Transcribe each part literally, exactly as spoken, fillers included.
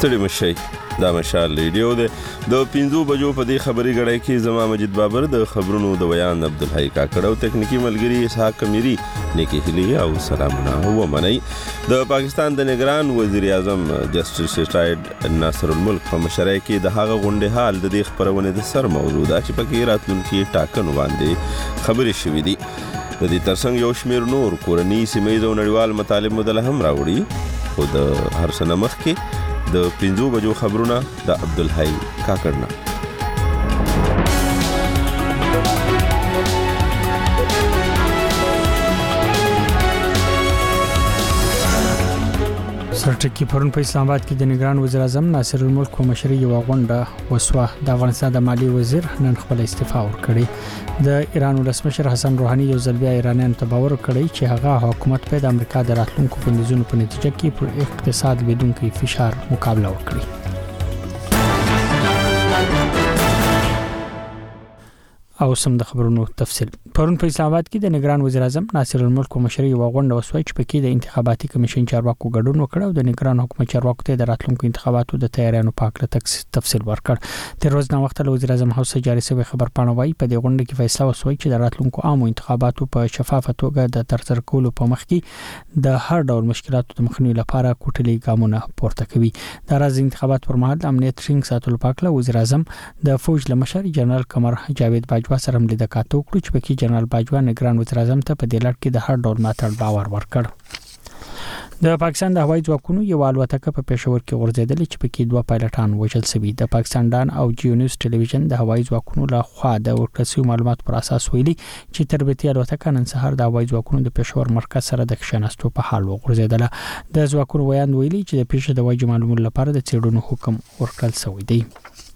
ستړي مشي دا مشال ریډیو ده د پینځو بجو په دې خبري غړای کې زما مجید بابر د خبرونو د بیان عبدالحی کاکړ او تکنیکی ملګری اسحاق کمیری نیکی هلی او سلامونه هو منی د پاکستان د نگران وزیر اعظم جسټس ریټایرډ ناصر الملک په مشرۍ کې د هغه غونډې حال د دې خبرونه د سر موضوع ده چې پکې راتلونکي ټاکنو باندې خبرې شوې دي. د دې ترڅنګ یو شمېر نور کورني سیمه او نړیوال مطالب مدل هم راوړي خو د هر څه نه مخکې د پنځو بجو خبرونه د عبدالحی کاکړ نه. سرټکی پرون په اسلام آباد کې د نگران وزیر اعظم ناصر الملک په مشرۍ یو غونډه وسوه. د افغانستان د مالی وزیر نن خپل استعفا ورکړي. د ایران ولسمشر حسن روحاني یو ځل بیا ایرانیانو ته باور کړی چې هغه حکومت په د امریکا د راتلونکو بندیزونو په نتیجه کې پر اقتصاد بدونکي فشار مقابله وکړي. او سم د خبرونو تفصیل. پرون په اسلام آباد کې د نگران وزیر اعظم ناصر الملک په مشرۍ یو غونډه وسوه چې پکې د انتخاباتي کمیشن چارواکو ګډون وکړ او د نگران حکومت چارواکو ته د راتلونکو انتخاباتو د تیاریانو په اړه تفصیل ورکړ. تر ورځ نه وخت له وزیر اعظم هوس جاري شوی خبر پاڼه وايي په دې غونډه کې فیصله وسوه چې د راتلونکو عامو انتخاباتو په شفافه توګه د ترسره کولو په مخ کې د هر ډول مشکلاتو د مخنیوي لپاره کوټلي ګامونه پورته کوي. د راز انتخابات پر مهال امنیت ټینګ ساتلو پاکله وزیر اعظم د فوج لمشر جنرال قمر جاوید باجوا سره هم لیدل کاته وکړو چې پکې جنرال باجوا نگران وزیر اعظم ته په دې لړ کې د هر ډول ملاتړ باور ورکړ. د پاکستان د هوایي ځواکونو یو الوتکه په پېښور کې غورځېدلې چې پکې دوه پایلټان وژل شوي. د پاکستان ډان او جیو نیوز ټلویزیون د هوایي ځواکونو له خوا د ورکړل معلوماتو پر اساس ویلي چې تربیتي الوتکه نن سهار د هوایي ځواکونو د پېښور مرکز سره د کښېناستو په حال وغورځېدله. د ځواکونو ویاند ویلي چې د پیښې د وجې معلومولو لپاره د څېړنو حکم ورکړل شوی دی.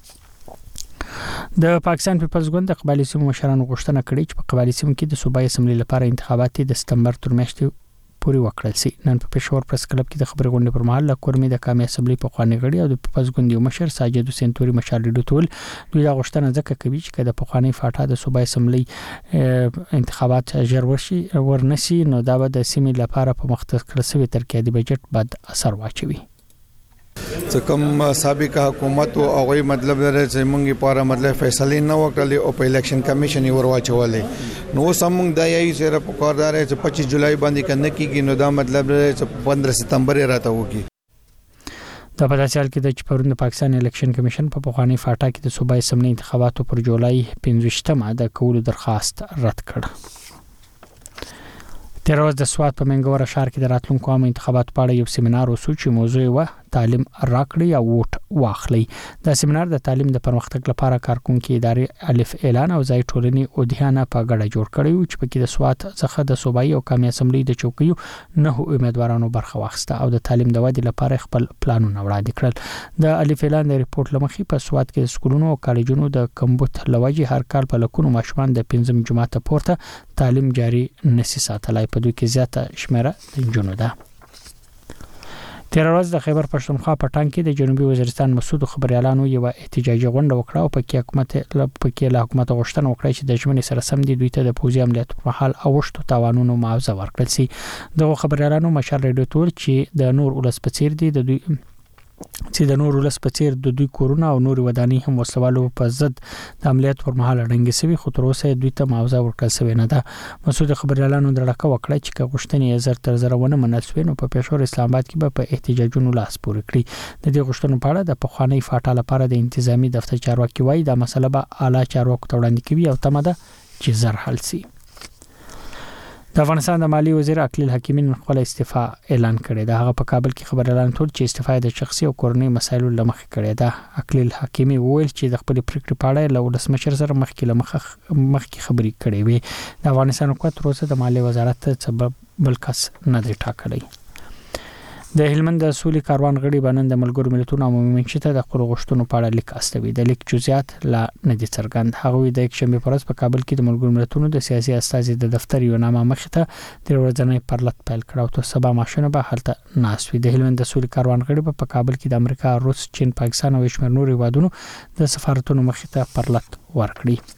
د پاکستان پیپلز ګوند د قبایلی سیمو مشرانو غوښتنه کړې چې په قبایلی سیمو کې د صوبایي اسمبلی لپاره انتخابات د سپتمبر تر میاشتې پورې وکړل شي. نن په پېښور پریس کلب کې د خبري غونډې پر مهال له کورمي د قومي اسمبلی په خواني غړي او د پیپلز ګوند یو مشر ساجد حسین توري مشال ډوټول دوی دا غوښتنه ځکه کوي چې د پخوانی فاټا د صوبایي اسمبلی انتخابات ژر وشي ورنسي نو دا به د سیمې لپاره په مختص کړل شوی ترکیبي بجټ بد اثر واچوي. چې کوم سابق حکومت او هغه مطلب لري چې موږ په اړه مطلب فیصله نه وکړي او په الیکشن کمیشن یې ورواچولې نو سمون دا یې چې په کاردار چې پچیس جولای باندې کنه کیږي نو دا مطلب لري چې پندرہ ستمبر راته وږي. د په داسې حال کې د پرون د پاکستان الیکشن کمیشن په پخوانی فاټا کې د صوبایي اسمبلی انتخاباتو پر جولای پنځه د کولو درخواست رد کړ. تر ورځ د سوات په منګور ښار کې د راتلونکو عام انتخاباتو په اړه یو سیمینار وسو چې موضوع و تعلیم راکړي او ووټ واخلي. دا سیمینار د تعلیم د پرمختګ لپاره کارکونکو ادارې الف اعلان او ځای ټولنې او دهانه په ګډه جوړ کړی و چې پکې د سوات څخه د صوبایي او قومي اسمبلی د چوکیو نه امیدوارانو برخه واخیسته او د تعلیم د ودې لپاره خپل پلانونه وړاندې کړل. د الف اعلان د ریپورت لمخې په سوات کې د سکولونو او کالجونو د کمبود لوجې هر کال په لکونو ماشومان د پنځم جماعت پورته تعلیم جاري نشي ساتلای. په دوی کې زیاته شمیره د جنونو ده. تیر ورځ د خیبر پښتونخوا په ټانګ کې د جنوبي وزیرستان مسعود خبريالانو یو احتجاجي غونډه وکړه او په کې حکومت په له حکومت غوښتنه وکړه چې د ژمنې سره سم دي دوی ته د پوځي عملیاتو په حال اوښتو تاوانونو معاوضه ورکړل شي. د خبريالانو مشر ریډیو ټول چې د نور ولس پڅیر دي د دوی چې د نور ولس پڅیر د دوی کورونه او نور ودانۍ هم وسوالو په ضد د عملیات پر مهال اړنګ شوی خو تر اوسه دوی ته معاوضه ورکړل شوی نه ده. مسعود خبريالانو درلکه وکړه چې غوښتنې زر تر زر ونه منل شوی نو په پېښور اسلام آباد کې به په احتجاجونو لاس پورې کړی. د دې غوښتنو په اړه د پخوانی فاټا لپاره د انتظامی دفتر چارواکي وایي دا مسله به اعلی چارواکو ته وړاندې کوي او تمه ده چې زر حل شي. د افغانستان د مالی وزیر اقلیل حکیمی خپل استعفا اعلان کړی دا. هغه په کابل کې خبر اعلان کړ چې استعفا د شخصي او کورنۍ مسایلو لمخې کړی دا. اقلیل حکیمی وویل چې د خپل پریکړې په اړه له ولسمشر سره مخکې لمخه مخکې خبرې کړې وي. د افغانستان حکومت تر اوسه د مالی وزارت سبب بل کس نه دی ټاکلی. د هلمند د سولې کاروان غړي باندې د ملګرو ملتونو عمومي منشي ته د خپل غوښتنو په اړه لیک استوي. د لیک جزئیات لا نه دي څرګند. هغه د یک شنبه پر ورځ په کابل کې د ملګرو ملتونو د سیاسي استازي د دفتر یو نامه مخې ته د ورځنۍ پرلط پیل کړ او تر سبا ماشینه به هلته ناسوي. د هلمند د سولې کاروان غړي په کابل کې د امریکا، روس، چین، پاکستان او شمېر نور هیوادونو د سفارتونو مخې ته پرلط ورکړي.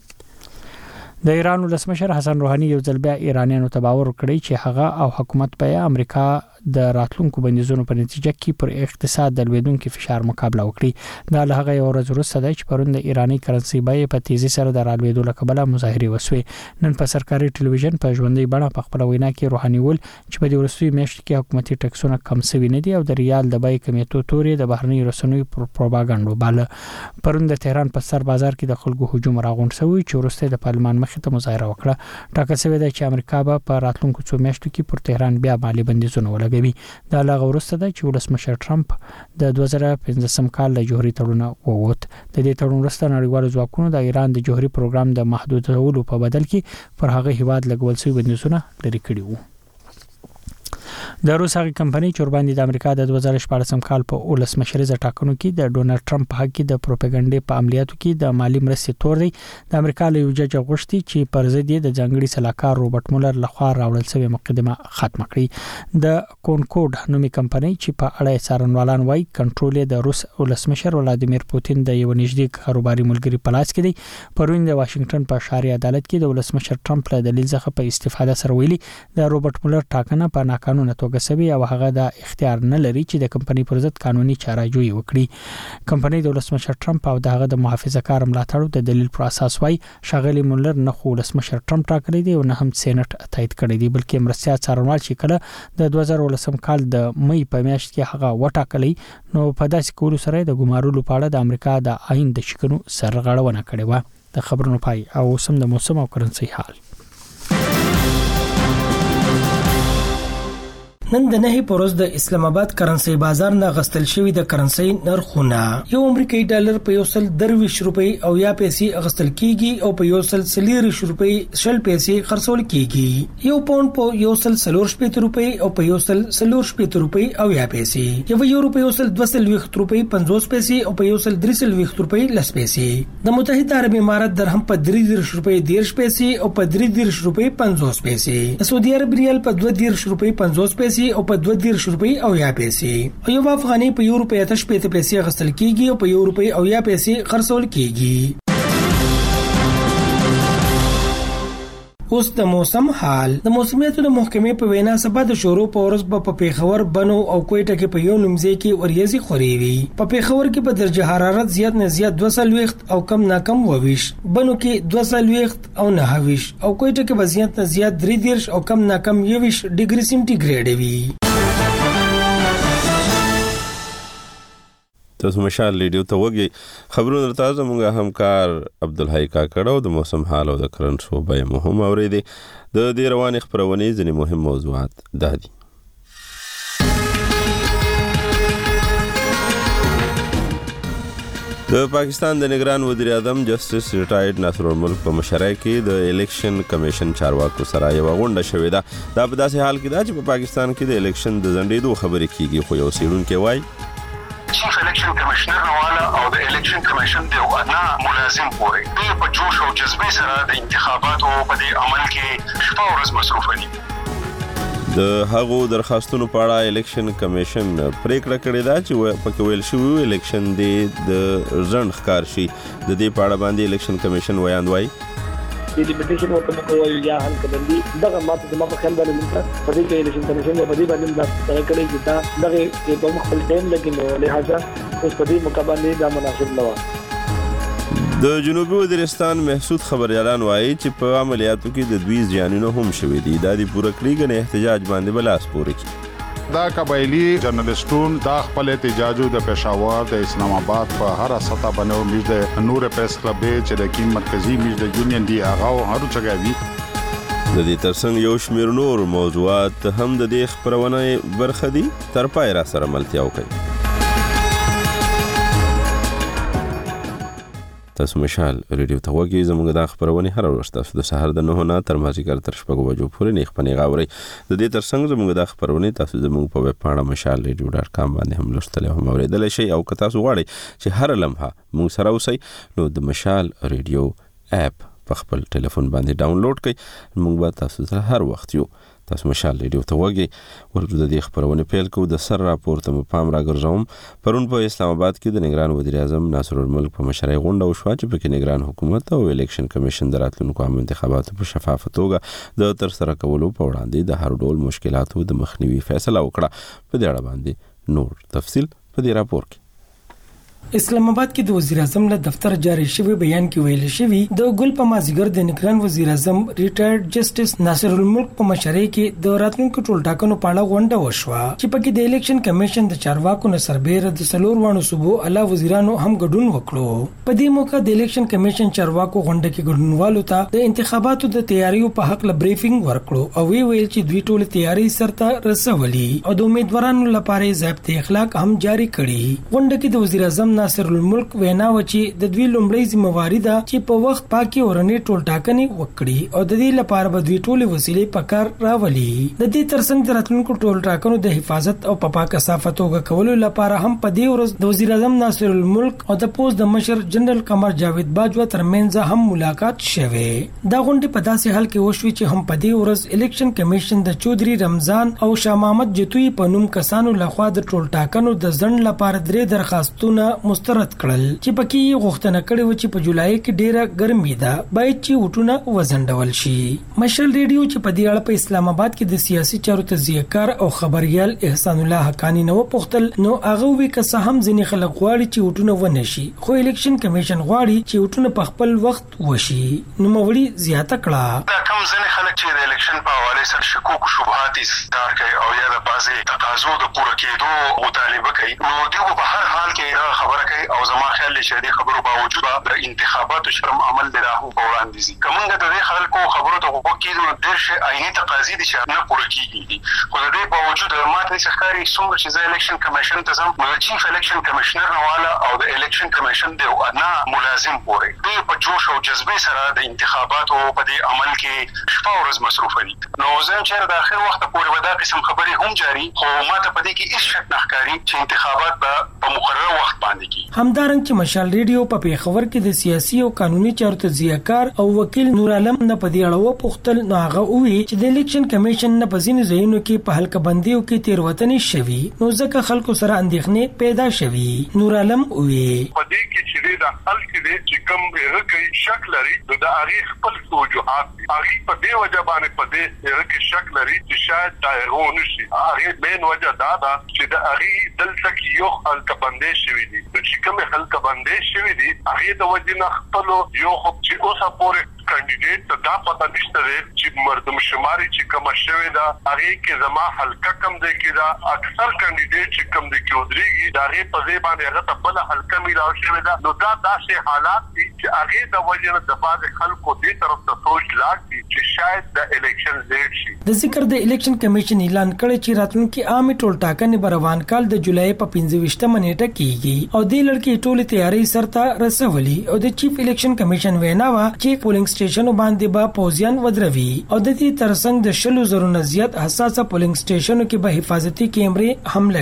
د ایران ولسمشر حسن روحاني یو ځل بیا ایرانیانو ته باور کړی چې هغه او حکومت به امریکا د راتلونکو بندیزونو په نتیجه کې پر اقتصاد د لویدونکو فشار مقابله وکړي. دا له هغه یو ورځ وروسته ده چې پرون د ایرانی کرنسي بیې په تیزی سره د رالوېدو له کبله مظاهرې وسوې. نن په سرکاري ټلویزیون په ژوندۍ بڼه په خپل وینا کې روحاني ول چې په دې ورستوي میاشت کې حکومتي ټکسونه کم شوي نه دي او د ریال د بیې کمیټو تورې د بهرنی رسنیو پر پروپاګاندا باله. پرون د تهران په سر بازار کې د خلکو هجوم راغونډ شوی چې ورسته د پارلمان مخې ته مظاهره وکړه. ټاکل شوی دی چې امریکا به په راتلونکو څو میاشتو کې پر تهران بیا مالي بندیزونه ولګوي. دا لا ورسته دی چې ولسمشر ټرمپ د دوه زره پنځه کال له جوهري تړون ووت. د دې تړون وروسته نړیوال ځواکونو د ایران د جوهري پروګرام د محدودولو په بدل کې پر هغه هیواد لګول شوی بندیزونه لري کړي وو. د روس هغه کمپنۍ چې ورباندې د امریکا د دوه زره شپږ کال په ولسمشریزه ټاکنو کې د ډونالد ټرمپ په حق کې د پروپاګاندا په عملیاتو کې د مالی مرستې تور دی. د امریکا له یو جج غوښتي چې پر ضد یې د ځانګړي سلاکار روبرټ مولر لخوا راوړل شوی مقدمه ختم کړي. د کونکورډ نومي کمپنۍ چې په اړه څارنوالان وایي کنټرول یې د روس ولسمشر ولادیمیر پوتین د یو نږدې کاروباري ملګری په لاس کې دی. پرون د واشنگټن په ښاري عدالت کې د ولسمشر ټرمپ له دلیل څخه په استفاده سره ویلي د روبرټ مولر ټاکنه په ناقانونه توګه سوي او هغه د اختیار نه لري چې د کمپنۍ پر ضد قانوني چارهجوړي وکړي. کمپنۍ د ولسمشر ټرمپ او دغه د محافظه‌کار ملاتړو د دلیل پر اساس وایي شاغلي مولر نه خو ولسمشر ټرمپ ټاکلی دی او نه هم سېنات تایید کړی دی بلکې مرستیا څارنوال چې کله د دوه زره ولسم کال د مې په میاشت کې هغه وټاکلی نو په داسې کولو سره د ګمارلو په اړه د امریکا د آئین د شکنو سرغړونه کړې و. د خبرونو پای او سم د موسم او کرنسي حال. نن د نهي پروز د اسلام آباد کرنسي بازار نه غستل شوی د کرنسي نرخونه یو امریکایي ډالر په یو سل درویش روپۍ او یا پیسې غستل کیږي او په یو سل سلیریش روپۍ شل پیسې خرڅول کیږي. یو پاوند په یو سل سلور شپږ روپۍ او په یو سل سلور شپږ روپۍ او یا پیسې. یو یورو په یو سل دوه سل روپۍ پنځوس پیسې او په یو سل درې سل روپۍ لس پیسې. د متحده عرب امارات درهم په درې دیرش روپۍ دیرش پیسې او په درې دیرش روپۍ پنځوس پیسې. د سعودي عرب ریال په دوه دیرش روپۍ پنځوس پیسې او په دوه دیرش روپۍ او یا پیسې. او یو افغاني په یو روپۍ اتش پېته پیسې غستل کیږي او په یو روپۍ او یا پیسې خرڅول کیږي. اوس د موسم حال. د موسمیاتو د محکمې په وینا سبا د شروع په ورځ په پیښور بنو او کوټه کې په یو نمځي کې وریځي خوري وي. په پیښور کې په درجه حرارت زیات نه زیات دوه سل وخت او کم نه کم وویش. بنو کې دوه سل وخت او نه هویش او کوټه کې په زیات نه زیات درې دیرش او کم نه کم یویش ډیګري سنټیګریډ وي. تاسو مشال لیډیو ته وګي خبرونه تاسو مونږه همکار عبدالحی کاکړو د موسم حال او د کرنسو به مهم اوریدي. د دې روانې خبرونه ځنې مهم موضوعات دادي. د پاکستان د نگران وزیر اعظم جسټس ریټایرډ ناصر الملک په مشرۍ کې د الیکشن کمیشن چارواکو سره یو غونډه شوې ده. دا په داسې حال کې ده چې په پاکستان کې د الیکشن د ځنډېدو خبرې کیږي خو یو سیړونکی وایي چیف الیکشن کمشنر والا او د الیکشن کمیشن د ادنا ملازم پورې دوی په جوش او جذبه سره د انتخاباتو په دې عمل کې شپه ورځ مصروف دي. د هغو درخواستونو په اړه الیکشن کمیشن پریکړه کړې ده چې پکې ویل شوی الیکشن د ځنډ ښکار شي. د دې په اړه باندې الیکشن کمیشن ویاند وایي د ډیپټیشن ورته کوي یا هل کبندي دغه ماته د ما په خیال باندې موږ په دې کې الیکشن کمیشن په دې باندې د څنګه کړی چې دا دغه په مخبل ټیم لګینو لہذا اوس په دې مقابله دا مناسب نه و. د جنوبي وزیرستان محسود خبريالان وایي چې په عملیاتو کې د دوی ځانونه هم شوي دي. دا د پوره کړي غنه احتجاج باندې بلاس پورې کی. دا قبایلی جرنالستون دا خپل احتجاجو د پېښور د اسلام آباد په هر سطح باندې امید د نور پریس کلب چې د کین مرکزی امید د یونین دی هغه هر چګاوي. د دې ترڅنګ یو شمېر نور موضوعات هم د دې خبرونه برخه دي. تر پای را سره ملتیا وکړي. تاسو مشال ریډیو ته وګورئ. زموږ د خبرونه هر ورځ تاسو د سحر د نه نه تر مازیګر تر شپږ بجو پورې نه خپنې غاوري. د دې ترڅنګ زموږ د خبرونه تاسو زموږ په ویب پاڼه مشال ریډیو ډاټ کام باندې هم لوستل او هم اوریدل شي. او که تاسو غواړئ چې هر لمحه موږ سره اوسئ نو د مشال ریډیو اپ په خپل ټلیفون باندې ډاونلوډ کړئ. موږ به تاسو سره هر وخت یو. تاسو مشال ریډیو ته وګورئ. ورته د دې خبرونه پیل کوو. د سر راپور ته پام راګرځوم. پرون په اسلام آباد کې د نگران وزیر اعظم ناصر الملک په مشرۍ غونډه وشوه چې پکې نگران حکومت او الیکشن کمیشن د راتلونکو عام انتخاباتو په شفافه توګه د ترسره کولو په وړاندې د هر ډول مشکلاتو د مخنیوي فیصله وکړه. په دې اړه باندې نور تفصیل په دې راپور کې. اسلام آباد کې د وزیر اعظم له دفتر جاری شوی بیان کې ویل شوی د ګل په مازیګر د نگران وزیر اعظم ریټایرډ جسټس ناصر الملک په مشرۍ کې د راتلونکو ټولټاکنو په اړه غونډه وشوه چې پکې د الیکشن کمیشن د چارواکو نه سربېره د سلور وانو صوبو اعلی وزیرانو هم ګډون وکړو. په دې موقع د الیکشن کمیشن چارواکو غونډه کې ګډونوالو ته د انتخاباتو د تیاریو په حق له بریفینګ ورکړو او وی ویل چې دوی ټول تیاری سرته رسولي او د امیدوارانو لپاره ضابطه اخلاق هم جاری کړي. غونډه کې د وزیر اعظم ناصر الملک وینا و چې د دوی لومړی ذمہواری ده چې په وخت پاکي اورنې ټولټاکنې وکړي او د دې لپاره به دوی ټول وسیلې پکار راولي. د دې ترڅنګ د راتلونکو ټولټاکنو د حفاظت او په پاکه صافه توګه کولو لپاره هم په دې ورځ د وزیر اعظم ناصر الملک او د پوز د مشر جنرال قمر جاوید باجوا ترمنځ هم ملاقات شوه. دا غونډه په داسې حال کې وشوي چې هم په دې ورځ الیکشن کمیشن د چودري رمضان او شاه محمد جتوی په نوم کسانو لخوا د ټولټاکنو د ځند لپاره درې درخواستونه مسترد کړل چې پکې غوښتنه کړې و چې په جولای کې ډیره ګرمي ده باید چې وټونه وزندول شي. مشال ریډیو چې په دې اړه په اسلام آباد کې د سیاسي چارو تجزیه‌کار او خبريال احسان الله حقانی نو پختل نو هغه وی که څه هم ځینې خلک غواړي چې وټونه ونشي خو الیکشن کمیشن غواړي چې وټونه په خپل وخت وشي. نو موري زیاته کړه دا کم ځینې خلک چې د الیکشن په حواله سره شکوک او شبهات اظهار کوي او یا د بازي تقاضو د پوره کېدو مطالبه کوي نو دوی په هر حال کې خبره کوي او زما خیال دی چې د خبرو باوجود د انتخاباتو شرم عمل د راهو په وړاندې دي. کومه د دې خلکو خبرو ته وکړو نو د شي عیني تقاضي دي چې نه پوره کیږي. خو د دې باوجود ماته ښکاري څومره چې د الیکشن کمیشن ته زم د چیف الیکشن کمشنر نواله او د الیکشن کمیشن د ادنا ملازم پورې دوی په جوش او جذبه سره د انتخاباتو په دې عمل کې شپه ورځ مصروف دي. نو زم چې د اخر وخت پورې ودا قسم خبرې هم جاری خو ماته په دې کې هیڅ شک نه ښکاري چې انتخابات په مقرره وخت باندې کیږي. همدارنګه چې مشال ریډیو په پیښور کې د سیاسي او قانوني چارو تجزیه‌کار او وکیل نور عالم نه په دې اړه وپوښتل نو هغه وی چې د الیکشن کمیشن نه په ځینو ځایونو کې په حلقه بندیو کې تیروتنې شوي نو ځکه خلکو سره اندېښنې پیدا شوي. نور عالم وی په دې کې چې د خلک دې چې کوم هغه کې شک لري نو د هغه خپل وجوهات هغه په دې وجه باندې په دې هغه کې شک لري چې شاید دا غوونه شي. هغه بین وجه دا ده چې د هغه دلته کې یو حلقه بندې شوي دي چې کوم حلقه بندې شوي دي هغه د وجه نه خپل یو خو چې اوسه پورې کاندیدټ ته دا پته نشته چې مردم شماري چې کوم شوی دا هغه کې زما حلقه کم دی کې دا اکثر کاندیدټ چې کم دی کې ودرېږي دا هغه په ځای باندې هغه ته بل حلقه میلاو شوی دا نو دا داسې حالات دي چې هغه د وجه نه د بعض خلکو دې طرف ته سوچ لاګي چې شاید د الیکشن لیټ شي. د ذکر د الیکشن کمیشن اعلان کړی چې راتلونکي عامه ټولټاکنې به روان کال د جولای په پنځه نیټه کیږي او د لړکې ټولې تیاری سرته رسولي او د چیف الیکشن کمیشن وینا وا چې پولینګ سټیشنو باندې به پوزیان ودروي او د دې ترڅنګ د شلو زرو نه زیات حساسه پولینګ سټیشنو کې به حفاظتي کیمرې هم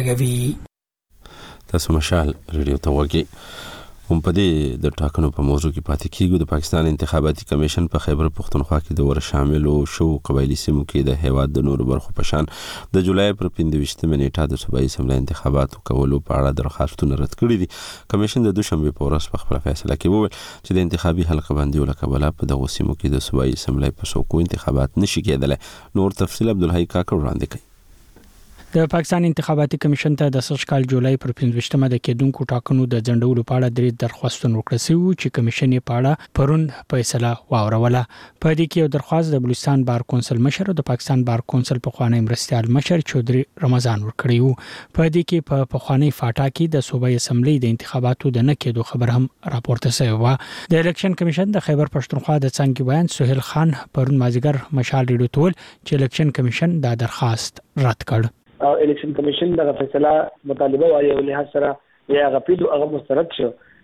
لګوي. تاسو مشال ریډیو ته وګورئ. هم په دې د ټاکنو په موضوع کې پاتې کیږو. د پاکستان انتخاباتي کمیشن په خیبر پختونخوا کې د ور شاملو شو قبایلی سیمو کې د هیواد د نورو برخو په شان د جولای پر پنځه نیټه د صوبایي اسمبلی انتخاباتو کولو په اړه درخواستونه رد کړي دي. کمیشن د دوشنبه په ورځ په خپل فیصله کې وویل چې د انتخابي حلقه بندیو له کبله په دغه سیمو کې د صوبایي اسمبلی په څوکو انتخابات نشي کېدلی. نور تفصیل عبدالحی کاکړ وړاندې کوي. د پاکستان انتخاباتي کمیشن ته د سږ کال جولای پر پنځه د کېدونکو ټاکنو د ځنډولو په اړه درې درخواستونه وکړل شوي چې کمیشن یې په اړه پرون فیصله واوروله. په دې کې یو درخواست د بلوچستان بار کونسل مشر او د پاکستان بار کونسل په خوانی مرستيال مشر چودري رمضان ورکړی وو. په دې کې په پخوانی فاټا کې د صوبایي اسمبلی د انتخاباتو د نه کېدو خبر هم راپورته شوی و. د الیکشن کمیشن د خیبر پښتونخوا د څنګه بیان سہیل خان پرون مازیګر مشال ریډیو تول چې الیکشن کمیشن دا درخواست رد کړ. او الیکشن کمیشن دغه فیصله مطالبه وايي او له سره یا غفیدو هغه مسترد شو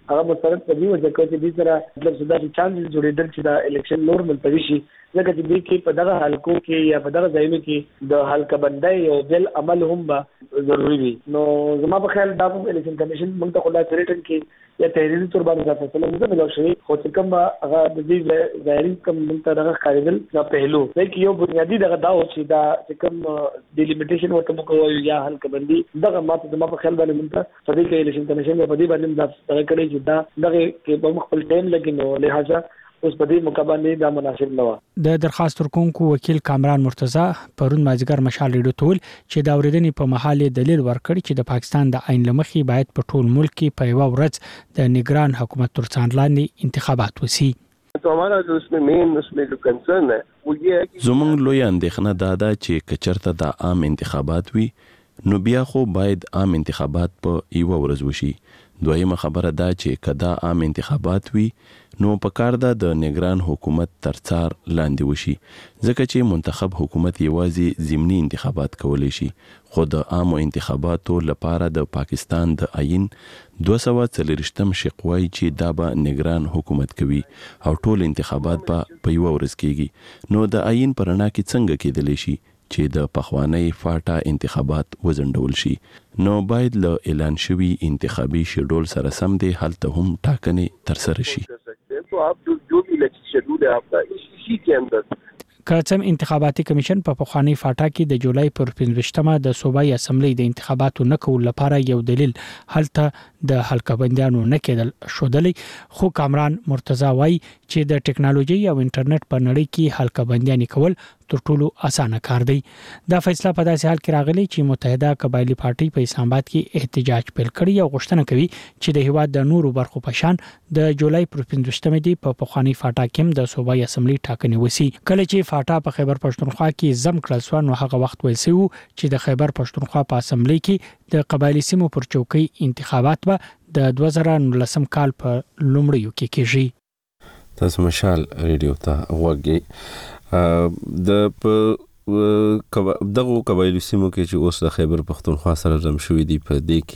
هغه مستند په دی وجه کې چې د سره مطلب صدا چې چانس جوړېدل چې دا الیکشن نور ملتوي شي ځکه چې د کې په دغه حلقو کې یا په دغه ځایونو کې د حلقه بندۍ او بل عمل هم به ضروري وي. نو زما په خیال دا هم الیکشن کمیشن موږ ته خلا ریټن کې یا تحریری تور باندې دا فیصله موږ ملو شوی خو چې کوم هغه د دې ظاهري کوم موږ ته دغه قاعده دا پهلو لکه یو بنیادی دغه دا او چې دا چې کوم ډیلیمیټیشن ورته موږ کوو یا حلقه بندي دغه ماته زما په خیال باندې موږ ته په دې کې الیکشن کمیشن په دې باندې دا دغه کړی چې دا دغه کې په خپل ټایم لګي نو لہذا اوس په دې مقابله دا مناسب نه و. د درخواست ورکونکو وکیل کامران مرتضی پرون مازیګر مشال ریډیو ټول چې دا اوریدنې په محل دلیل ورکړ چې د پاکستان د عین لمخې باید په ټول ملک کې په یو ورځ د نگران حکومت تر څنګ لاندې انتخابات وسی. तो हमारा जो उसमें मेन उसमें जो कंसर्न है वो ये है कि زمونږ لوی اندېښنه دا ده چې کچرته د عام انتخابات وي نو بیا خو باید عام انتخابات په یو ورځ وشي. دویمه خبره دا چې کدا عام انتخابات وي نو په کار ده د نگران حکومت ترڅار لاندې وشي ځکه چې منتخب حکومت یوازې ضمني انتخابات کولی شي خو د عامو انتخاباتو لپاره د پاکستان د آئین دوه سوه څلوېښتم شقوای چې دا به نگران حکومت کوي او ټول انتخابات به په یو ورځ کیږي. نو د آئین په رڼا کې څنګه کېدلی شي چې د پخوانی فاټا انتخابات وزندول شي؟ نو باید له اعلان شوی انتخابي شیډول سره سم دی هلته هم ټاکنې ترسره شي. तो आप जो जो भी इलेक्शन शेड्यूल है आपका इसी के अंदर کاڅم انتخاباتي کمیشن په پخوانی فاټا کې د جولای پر پنځوستمه د صوبایي اسمبلی د انتخاباتو نه کول لپاره یو دلیل هلته د حلقه بندیانو نه کېدل شودلې خو کامران مرتضی وای چې د ټکنالوژي او انټرنیټ په نړۍ کې حلقه بندیان کول تر ټولو اسانه کار دی. دا فیصله په داسې حال کې راغلی چې متحده قبایلی پارټي په اسلام آباد کې احتجاج پیل کړی او غوښتنه کوي چې د هیواد د نورو برخو په شان د جولای پر پنځوستمه دی په پخوانی فاټا کې د صوبایي اسمبلی ټاکنې وسی. کله چې فاټا په خیبر پښتونخوا کې زم کړل سو نو هغه وخت ویل سو چې د خیبر پښتونخوا په اسمبلی کې د قبایلی سیمو پر چوکۍ انتخابات به د دوه زره نولسم کال په لومړیو کې کېږي. تاسو مشال ریډیو ته وګورئ د په دغه قبایلی سیمو کې چې اوس د خیبر پښتونخوا سره زم شوې دي په دې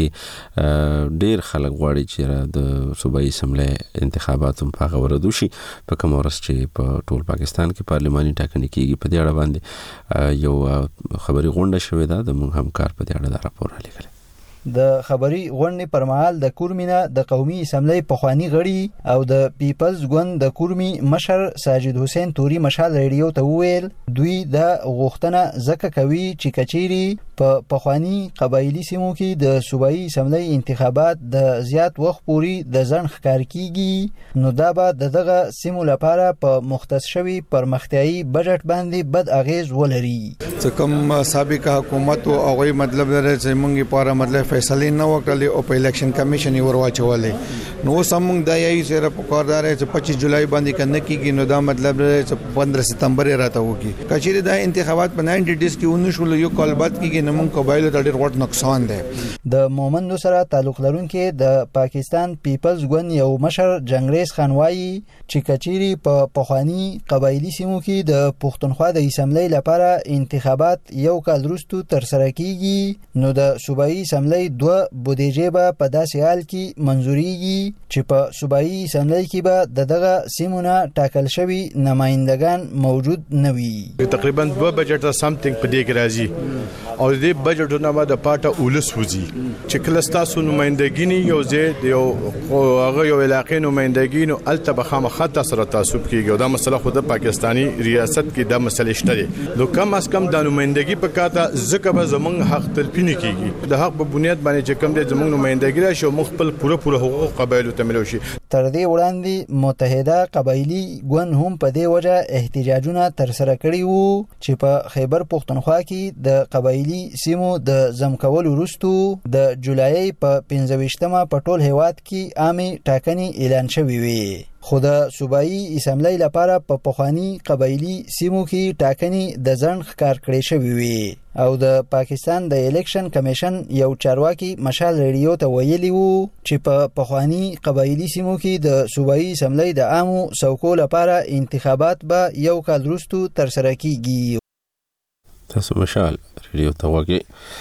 کې ډېر خلک غواړي چې د صوبایي اسمبلی انتخابات هم په غوړدو شي په کوم ورځ چې په ټول پاکستان کې پارلماني ټاکنې کېږي. په دې اړه باندې یو خبري غونډه شوې ده د موږ همکار په دې اړه دا راپور رالیږلی. د خبري غونډې پر مهال د کورمینه د قومي اسمبلی پخوانی غړي او د پیپلز ګوند د کورمي مشر ساجد حسین توري مشال ریډیو ته وویل دوی د غوښتنه ځکه کوي چې کچيري په پخوانی قبایلی سیمو کې د صوبایي اسمبلی انتخابات د زیات وخت پوري د ځن ښکار کیږي نو دا به دغه سیمو لپاره په مختص شوی پرمختیايي بجټ باندې بد اغیز ولري. کوم سابقه حکومت او هغه مطلب لري چې موږ په مطلب فیصله نه وکړي او په الیکشن کمیشن یې ورواچولې نو سمون دا یې سره په کاردار چې پچیس جولای باندې کنه کیږي نو دا مطلب لري چې پندرہ ستمبر راته وږي کچېره دا انتخابات په نائنټي ډیز کې ونشول یو کال بعد کېږي نو موږ قبایلو ته ډېر وړ نقصان دی. د مومندو سره تعلق لرونکي د پاکستان پیپلز ګوند یو مشر جنگریز خان وایي چې کچېری په پخوانی قبایلی سیمو کې د پښتونخوا د اسمبلی لپاره انتخابات یو کال وروسته تر سره کیږي نو د صوبایي اسمبلی دوه بودیجه به په داسې حال کې منزوريږي چې په صوبایي اسمبلی کې به دغه سیمونه ټاکل شوی نمائندگان موجود نه وي. تقریبا دوه بجټ سمثینګ په دې کې راځي او دې بجټونه به د پاټه اولس وځي چې کله ستاسو نمائندګي یو ځای یو هغه یو علاقې نمائندګي نو الته به خامخا تاسو را تعصب کیږي او دا مسله خو د پاکستانی ریاست کې د مسلې شته نو کم از کم د نمائندګي په کاته ځکه به زمونږ حق تلپینې کیږي د حق په بنیاد باندې چې کوم د زمونږ نمائندګي راشي او خپل پوره پوره حقوق قبایلو ته ملو شي. تر دې وړاندې متحده قبایلی ګوند هم په دې وجه احتجاجونه تر سره کړي وو چې په خیبر پښتونخوا کې د قبایلی سیمو د زم کول وروسته د جولای په پنځه په ټول هیواد کې عامه ټاکنې اعلان شوې وي خو د صوبایي اسمبلی لپاره په پخوانی قبایلی سیمو کې ټاکنې د ځن ښکار کړې شوې وي او د پاکستان د الیکشن کمیشن یو چارواکي مشال ریډیو ته ویلي وو چې په پخوانی قبایلی سیمو کې د صوبایي اسمبلی د عامو څوکو لپاره انتخابات به یو کال وروسته تر سره کیږي. تاسو مشال ریډیو ته وګورئ.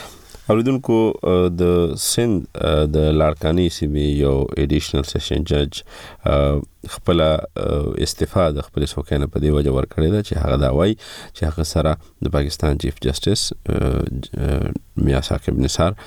اوریدونکو د سند د لاړکاني سیمې یو ایډیشنل سیشن جج خپل استعفا د خپل څوکۍ په دی وجه ورکړی دا چې هغه دا وایي چې هغه سره د پاکستان چیف جسټس میا ثاقب نثار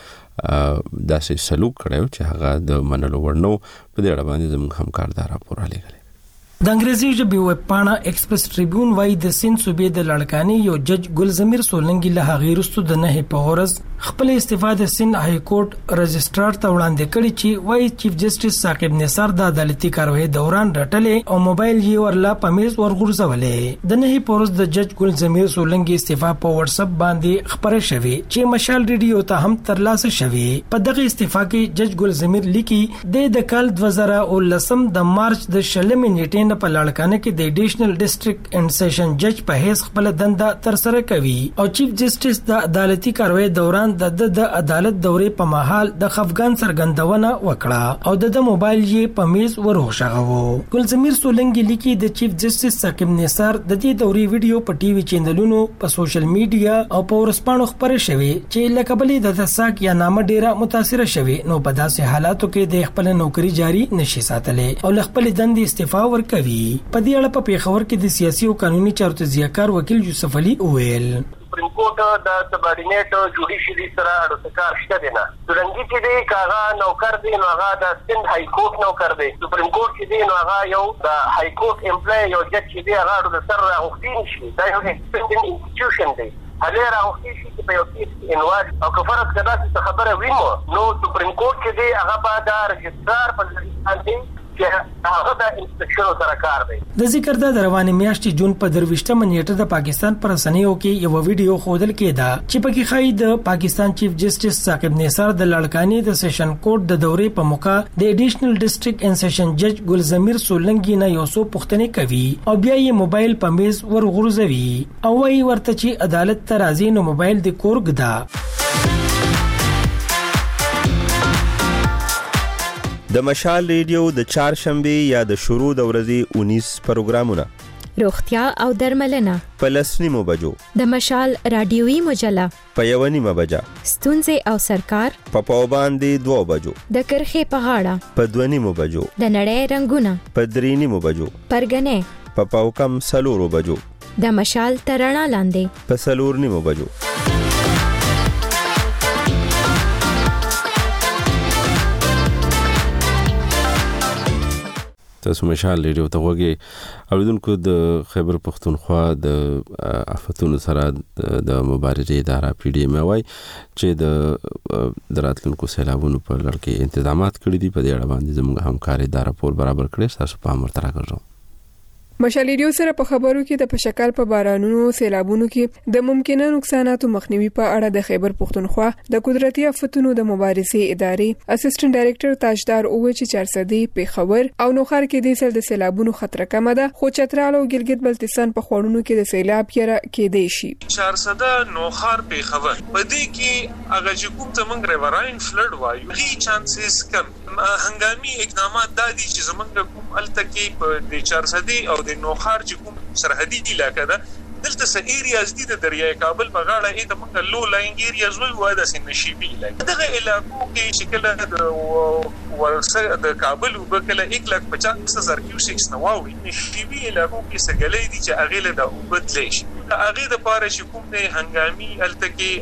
داسې سلوک کړو چې هغه د منلو وړ نو په دې اړه باندې زموږ همکار دا راپور لګړي. د انګریزي ژبې ویبپاڼه ایکسپریس ټریبیون وايي د سند صوبې د لړکاني یو جج ګل زمیر سولنګي له هغې وروسته د نه په ورځ خپل استعفا د سند های کورټ رجسترار ته وړاندې کړي چې وايي چیف جسټس ثاقب نثار د عدالتي کاروي دوران رټلې او موبایل یې ورلا پمیز ورغورځولې. د نه په ورځ د جج ګل زمیر سولنګي استعفا په واتس اپ باندې خبره شوې چې مشال ریډیو ته هم ترلاسه شوې. په دغه استعفا کې جج ګل زمیر لیکي د کال دوه زره ولسم د مارچ د شلمې نیټې په لړکانه کې د ایډیشنل ډیسټریکټ اینڈ سیشن جج په هیڅ خپل دنده تر سره کوي او چیف جسټس د عدالتي کاروي دوران د د عدالت دورې په مهال د خفګان څرګندونه وکړه او د موبایل یې په میز ورغښغو. ګلزمیر سولنګي لیکي د چیف جسټس ثاقب نثار د دې دورې ویډیو په ټي وي چینلونو په سوشل میډیا او په ورسپانو خبرې شوې چې لکبلې د تساک یا نامه ډیره متاثر شوې نو په داسې حالاتو کې د خپل نوکری جاری نشي ساتلې او خپل دندې استعفا ورکوي. په دې اړه په پیښور کې د سیاسي او قانوني چارو تجزیه‌کار وکیل یوسف علي وویل سپریم کورټ د سبارډینیټ جوډیشري سره اړه کار شته نه څنګه چې دی کاغه نوکر دی نو هغه د سند های کورټ نوکر دی سپریم کورټ چې دی نو هغه یو د های کورټ امپلای یو جج چې دی هغه د سر راغوښتي شي دا یو ایکسپندینګ انسټیټیوشن دی هله راغوښتي شي چې په یو کیس انوار او کفارت کدا څه خبره وینو نو سپریم کورټ چې دی هغه به د رجسترار په ځای هغه د انسپکشن سره کار دی. د ذکر د روانې میاشتې جون په درويشتمه نیټه د پاکستان پر رسنیو کې یو ویډیو خودل کېده چې پکې ښایي د پاکستان چیف جسټس ثاقب نثار د لړکاني د سیشن کورټ د دورې په موقع د ایډیشنل ډیسټریکټ اینڈ سیشن جج ګل زمیر سولنګي نه یو څو پوښتنې کوي او بیا یې موبایل په میز ورغورځوي او وايي ورته چې عدالت ته راځي نو موبایل د کورګدا. د مشال ریډیو د چهارشنبه یا د شروع د ورځې اونیس پروګرامونه روغتیا او درملنه په لسنیمو بجو د مشال رادیوي مجله په یونیمه بجه ستونزې او سرکار په پاوباندې دوه بجو د کرخې په غاړه په دونیمو بجو د نړۍ رنگونه په درینیمو بجو پرګنې په پاوکم سلورو بجو د مشال ترڼا لاندې په سلورنیمو بجو. تاسو مشال ریډیو ته وګورئ اوریدونکو د خیبر پختونخوا د آفتونو سره د مبارزې اداره پی ډی ایم وايي چې د دراتلونکو سیلابونو په لړ کې انتظامات کړي دي. په دې اړه باندې زموږ همکار اداره پور برابر کړي تاسو په امر ترا کړو. مشال ریډیو سره په خبرو کې د پشکال په بارانونو سیلابونو کې د ممکنه نقصاناتو مخنیوي په اړه د خیبر پختونخوا د قدرتي آفتونو د مبارزې ادارې اسسټنټ ډایریکټر تاجدار اوه چې چارسدي پیښور او نوخار کې د سل د سیلابونو خطر کم ده خو چترال او ګلګت بلتستان په خوړونو کې د سیلاب یره کې دی شي. چارسده نوخار پیښور په دې کې هغه چې کوم څنګه ریوراین فلډ وایو هی چانسز کم هنګامي اقدامات دادي چې زمونږ کوم التکی په د چارسدي او د نوخار چې کوم سرحدي علاقه ده دلته سه ایریاز دي د دریای کابل په غاړه ای ته موږ لو لاینګ ایریاز وایو واده سن نشيبي علاقه دغه علاقو کې شکل د ورسره د کابل وبکله یک لک پچاس هزار کیوسکس نو واوي نشيبي علاقو کې سګلې دي چې اغه له د وبدلې شي اغه د پاره چې کوم د هنګامي التکی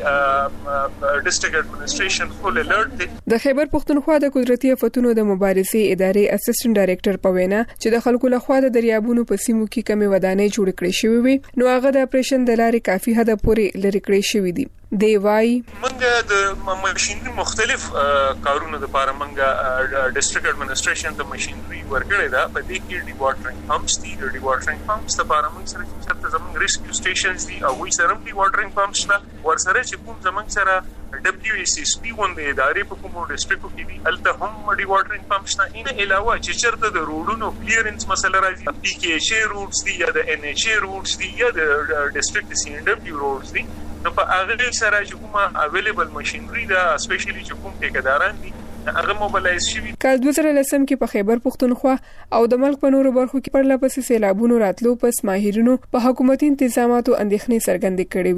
ډیسټریکټ اډمنستریشن فول الرټ دی. د خیبر پختونخوا د قدرتي آفتونو د مبارزې ادارې اسسټنټ ډایریکټر په وینا چې د خلکو له خوا د دریابونو په سیمو کې کمی ودانۍ جوړ کړې شوې وي نو هغه د اپریشن د لارې کافي حد پورې لری کړې شوې دي. دی وايي منګه د ماشينري مختلف کارونو لپاره منګه ډیسټریکټ اډمنستریشن ته ماشينري ورکړې ده په دې کې ډي واټرینګ پمپس دي ډي واټرینګ پمپس لپاره موږ سره چې زموږ ریسکیو سټیشنز دي او وی سره ډي واټرینګ پمپس نه ورسره چې کوم زموږ سره دبليو ای سی اس پی ون د ادارې په کومو ډیسټریکټو کې دي الته هم ډي واټرینګ پمپس نه ان علاوه چې چرته د روډونو کلیرنس مسله راځي پی کې ایچ ای روټس دي یا د ان ایچ ای روټس دي یا د ډیسټریکټ سی ان دبليو روټس دي نو په هغه سره چې کومه اویلیبل ماشينري دا سپیشلی چې کوم ټیکداران دي هغه موبلایز شوي. کال دوه زره لسم کې په خیبر پختونخوا او د ملک په نورو برخو کې پرله پسې سیلابونو راتلو پس ماهرینو په حکومتي انتظاماتو اندېښنې څرګندې کړې وي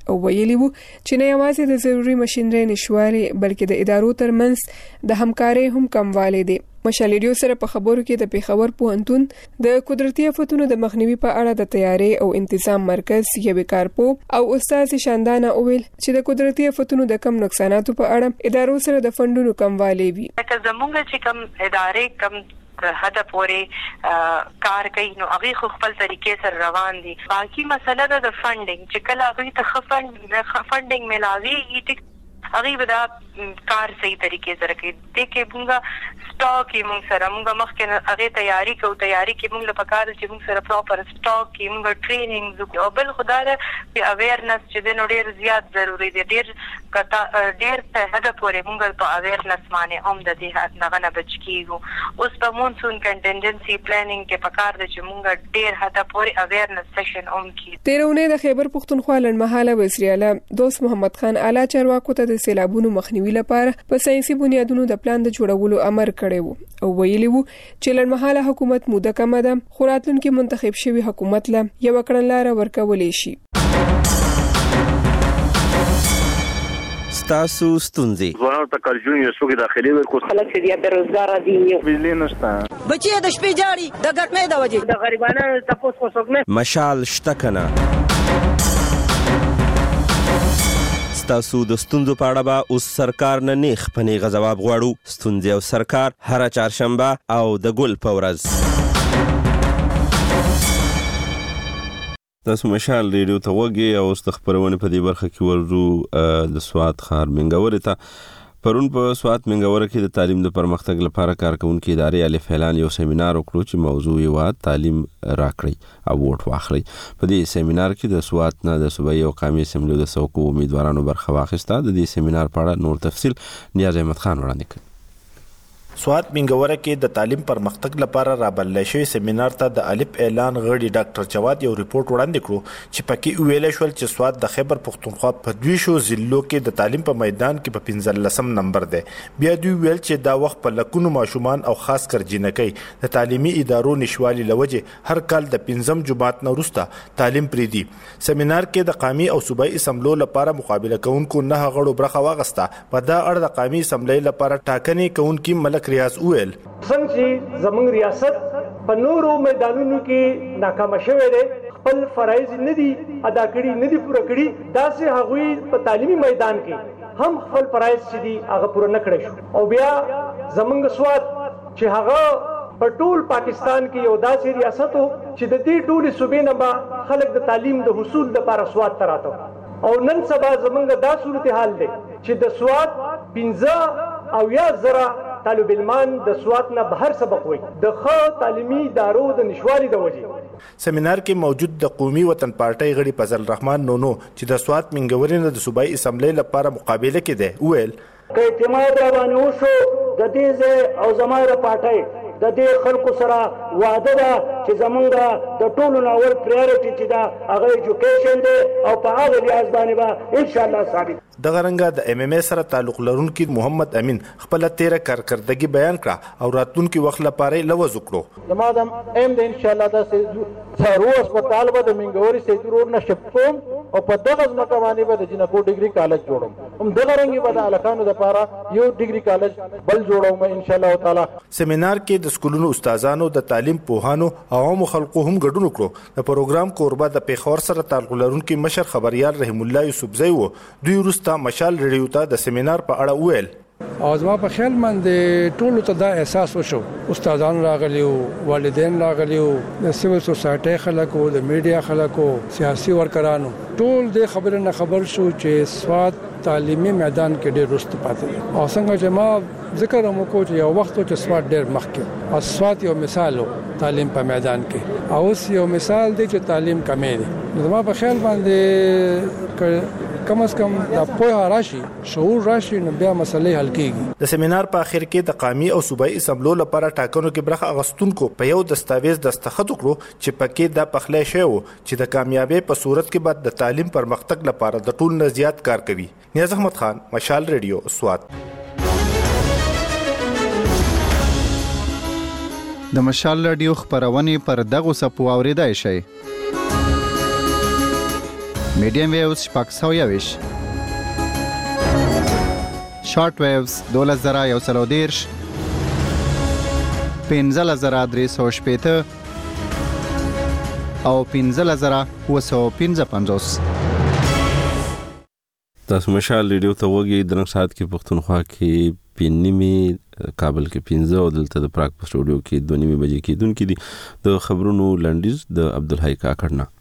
او ویلي وو چې نه یوازې د ضروري ماشينري نشواري بلکې د ادارو ترمنځ د همکارۍ هم کموالی دی. مشال ریډیو سره په خبرو کې د پیښور پوهنتون د قدرتي آفتونو د مخنیوي په اړه د تیاری او انتظام مرکز یوه کارپو او استاد شاندانه اویل چې د قدرتي آفتونو د کم نقصاناتو په اړه ادارو سره د فندونو کموالی وي. که زموږ چې کم ادارې کم هدا پورې کار کوي نو هغه خپل طریقې سره روان دي. باقي مسله ده د فندینګ چې کله هغه ته خفن فندینګ ملاوي هغه به دا کار صحیح طریقې سره کوي. د کې موږ سټاک یې موږ سره موږ مخکې هغه تیاری کوو تیاری کې موږ لپاره کار چې موږ سره پراپر سټاک کې موږ ټریننګ او بل خدای په اویرنس چې د نړۍ ډیر زیات ضروری دی. ډیر کتا ډیر ته هدا پورې موږ په اویرنس باندې هم د دې نه نه بچ کیږو. اوس په مونسون کنټینجنسي پلانینګ کې پکار د چې موږ ډیر هدا پورې اویرنس سیشن هم کی. تیرونه د خیبر پختونخوا لنمحاله وزیر اعلی دوست محمد خان اعلی چارواکو ته د سیلابونو مخنیوي لپاره په ساينسي بنیادونو د پلان د جوړولو امر کړی وو او ویلي وو چې لنمحاله حکومت موده کم ده خو راتلونکي منتخب شوی حکومت له یو کړنلاره ورکولې شي. ستاسو ستونزې ځوانانو ته کارجون یو څوک داخلي ورکو خلک چې بیا بیروزګار دي بجلی نشته بچي د شپې جاړي د ګټمې د وجې د غریبانو تاسو کو څوک نه مشال شتکنه ستاسو د ستونزو په اړه به اوس سرکار نه نیخ په نیغه ځواب غواړو. ستونزې او سرکار هره چهارشنبه او د ګل په ورځ. تاسو مشال ریډیو ته وګورئ او د خبرونه په دې برخه کې ورو د سواد خار منګورې ته پرون په سواد منګوره کې د تعلیم د پرمختګ لپاره کارکونکو ادارې الف اعلان یو سیمینار وکړو چې موضوع یې و تعلیم راکړي او ووټ واخلي. په دې سیمینار کې د سواد نه د صوبایي او قومي اسمبلیو د څوکو امیدوارانو برخه واخیسته. د دې سیمینار په اړه نور تفصیل نیاز احمد خان وړاندې کړ. سواد منګوره کې د تعلیم پرمختګ لپاره رابلل شوی سیمینار ته د الف اعلان غړي ډاکټر جواد یو ریپورت وړاندې کړو چې پکې ویل شول چې سواد د خیبر پختونخوا په دوی شو ضلعو کې د تعلیم په میدان کې په پنځلسم نمبر دی. بیا دوی ویل چې دا وخت په لکونو ماشومان او خاص کر جنکۍ د تعلیمي ادارو نشوالي لوجه هر کال د پنځم جماعت نه وروسته تعلیم پریدي. سیمینار کې د قومي او صوبایي اسمبلو لپاره مقابله کوونکو نه غړو برخه واغسته. په دا اړه د قومي اسمبلی لپاره ټاکنې کوونکي ملک ریاض اویل څنګه چې زمونږ ریاست په نورو میدانونو کې ناکام شوه دی خپل فرایض نه دي ادا کړي نه دي پوره کړي داسې هغوی په تعلیمي میدان کې هم خپل فرایض چې دي هغه پوره نه کړی شو. او بیا زمونږ سواد چې هغه په ټول پاکستان کې یو داسې ریاست وو چې د دې ټولې صوبې نه به خلک د تعلیم د حصول لپاره سواد ته راته او نن سبا زمونږ دا صورتحال دی چې د سواد پنځه او یا زره طالب علمان د سواد نه بهر سبق وي د ښه تعلیمي ادارو د نشوالي د وجې. سیمینار کې موجود د قومي وطن پارټۍ غړي فضل الرحمن نونو چې د سواد منګورې نه د صوبایي اسمبلی لپاره مقابله کې دی ویل که اعتماد را باندې وشو د دې او زموږ پارټۍ د دې خلکو سره وعده ده چې زمونږ د ټولو ناول پرایورټي چې دا هغه ایجوکیشن دی او په هغه لحاظ باندې به ان شاء الله ثابت. دغه رنګه د ایم ایم ای سره تعلق لرونکي محمد امین خپل تیره کارکردګي بیان کړه او راتلونکي وخت لپاره لوز وکړو. زما د ایم د ان شاء الله د څارو هسپتال به د منګوري سیدرور نه شفت کوم او په دغه ځمکه باندې به د جنکو ډیګري کالج جوړوم. هم دغه رنګي به د الکانو لپاره یو ډیګري کالج بل جوړوم ان شاء الله تعالی. سیمینار کې د سکولونو استادانو د تعلیم پوهانو او عوام خلکو هم ګډون وکړو. د پروګرام کوربه د پیښور سره تعلق لرونکي مشر خبريال رحم الله یوسفزئی وو. دوی وروسته مشال ریډیو ته د سیمینار په اړه ویل او زما په خیال باندې ټولو ته دا احساس وشو استادان راغلي او والدین راغلي او د سیویل سوسایټي خلکو د میډیا خلکو سیاسي ورکرانو ټول د خبرې نه خبر شو چې سواد تعلیمي میدان کې ډېر رست پاتې او څنګه چې ما ذکر هم وکړ چې یو وخت چې سواد ډېر مخکې او سواد یو مثال تعلیم په میدان کې او اوس یو مثال دی چې تعلیم کمې دی. زما په خیال باندې کم از کم د پوهه راشي شعور راشي نو بیا مسلې حل کیږي. د سیمینار په اخر کې د قومي او صوبایي اسمبلو لپاره ټاکنو کې برخه اغوستونکو په یو دستاویز دستخط وکړو چې پکې د پخلی شوی چې د کامیابی په صورت کې بعد د تعلیم پرمختګ لپاره د ټول نه زیات کار کوي. نیاز احمد خان مشال ریډیو سواد. د مشال ریډیو خبرونه پر دغه سپو اوریدای شي. میډیم ویوز شپږ سوه یوویشت، شارټ ویوز دولس زره یو سل او دېرش، پنځلس زره درې سوه شپېته او پنځلس زره اووه سوه پنځه پنځوس. تاسو مشال ریډیو ته وګورئ. درنګ ساعت کې پښتونخوا کې پینځمې، کابل کې پنځه او دلته د پراګ په سټوډیو کې دوه نیمې بجې کېدونکې دي. د خبرونو لنډیز د عبدالحی کاکړ نه.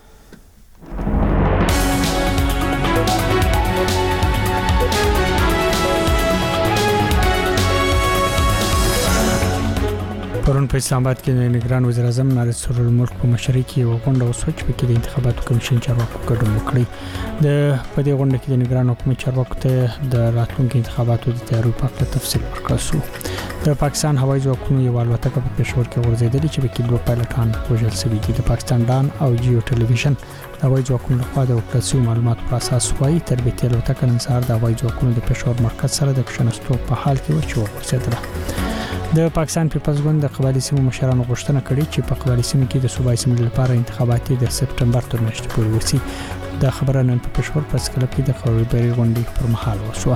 پرون په اسلام آباد کې د نگران وزیر اعظم نارد سرور الملک په مشرۍ کې یو غونډه وسوه چې پکې د انتخاباتو کمیشن چارواکو ګډون وکړي. د په دې غونډه کې د نگران حکومت چارواکو ته د راتلونکو انتخاباتو د تیاری په اړه تفصیل ورکړل شو. د پاکستان هوایي ځواکونو یو الوتکه په پېښور کې ورځېدلې چې پکې دوه پایلټان وژل شوي دي. د پاکستان ډان او جیو ټلویزیون د هوایي ځواکونو لخوا د ورکړل شویو معلوماتو پر اساس وایي تربیتي الوتکه نن سهار د هوایي ځواکونو د پېښور مرکز سره د کښېنستو په حال کې و چې ورسېدله. د پاکستان پیپلز ګوند د قبایلی سیمو مشرانو غوښتنه کړې چې په قبایلی سیمو کې د صوبایي اسمبلی لپاره انتخاباتي د سپټمبر تر میاشتې پورې وشي. د خبره نن په پېښور پرس کلب کې د خبري غونډې پر مهال وشوه.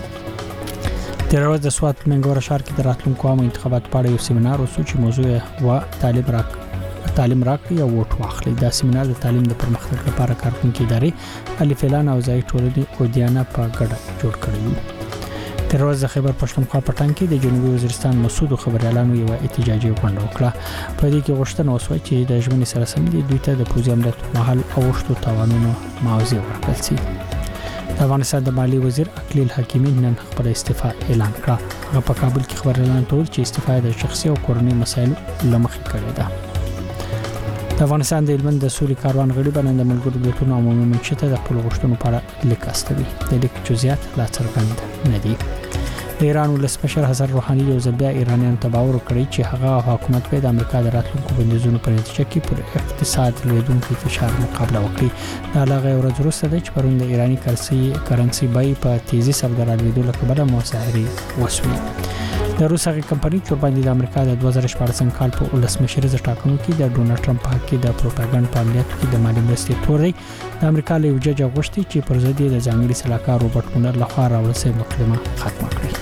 تیر ورځ د سوات منګور ښار کې د راتلونکو عامو انتخاباتو په اړه یو سیمینار وشو چې موضوع یې و طالب راک تعلیم راکړي او ووټ واخلي. دا سیمینار د تعلیم د پرمختګ لپاره کارکونکي ادارې الف اعلان او ځای ټولنې او دیانه په ګډه جوړ کړی و. تر ورځ خیبر پښتونخوا پټن کې د جنوبي وزیرستان مسعود خبريالانو یو احتجاجي غونډه وکړه. په دې کې غوښتنه وشوه چې د ژمنې سره سم دي دوی ته د پوځي عملیات محل اوښتو تاوانونو معاوضه ورکړل شي. د افغانستان د مالی وزیر اقلیل حکیمی نن خپل استعفا اعلان کړه. هغه په کابل کې خبريالانو ته وویل چې استعفا د شخصي او کورنۍ مسایلو لمخې کړې ده. د افغانستان د هلمند د سولې کاروان غړي باندې د ملګرو ملتونو عمومي منشي ته د خپل غوښتنو په اړه لیک استوي. د لیک جزئیات لا څرګند نه دي. د ایران ولسمشر حسن روحاني یو ځل بیا ایرانیان ته باور کړی چې هغه حکومت به د امریکا د راتلونکو بندیزونو په نتیجه کې پر اقتصاد لویدونکو فشار مقابله وکړي. دا هغه ورځ وروسته ده چې پرون د ایرانی کرنسي کرنسي بای په تیزی سره درالېدو له کبله مصاهري وسوي. د روس هغه کمپنۍ چې باندې د امریکا د دوه زره شپږم کال په ولسمشریزه ټاکنو کې د ډونالډ ټرمپ په حق کې د پروپاګاندا په عملیاتو کې د مالی مرستې تور دی. د امریکا له یو جج غوښتي چې پر ضد د ځانګړي سلاکار روبرټ مونر لخوا راوړل شوی مقدمه ختمه کړي.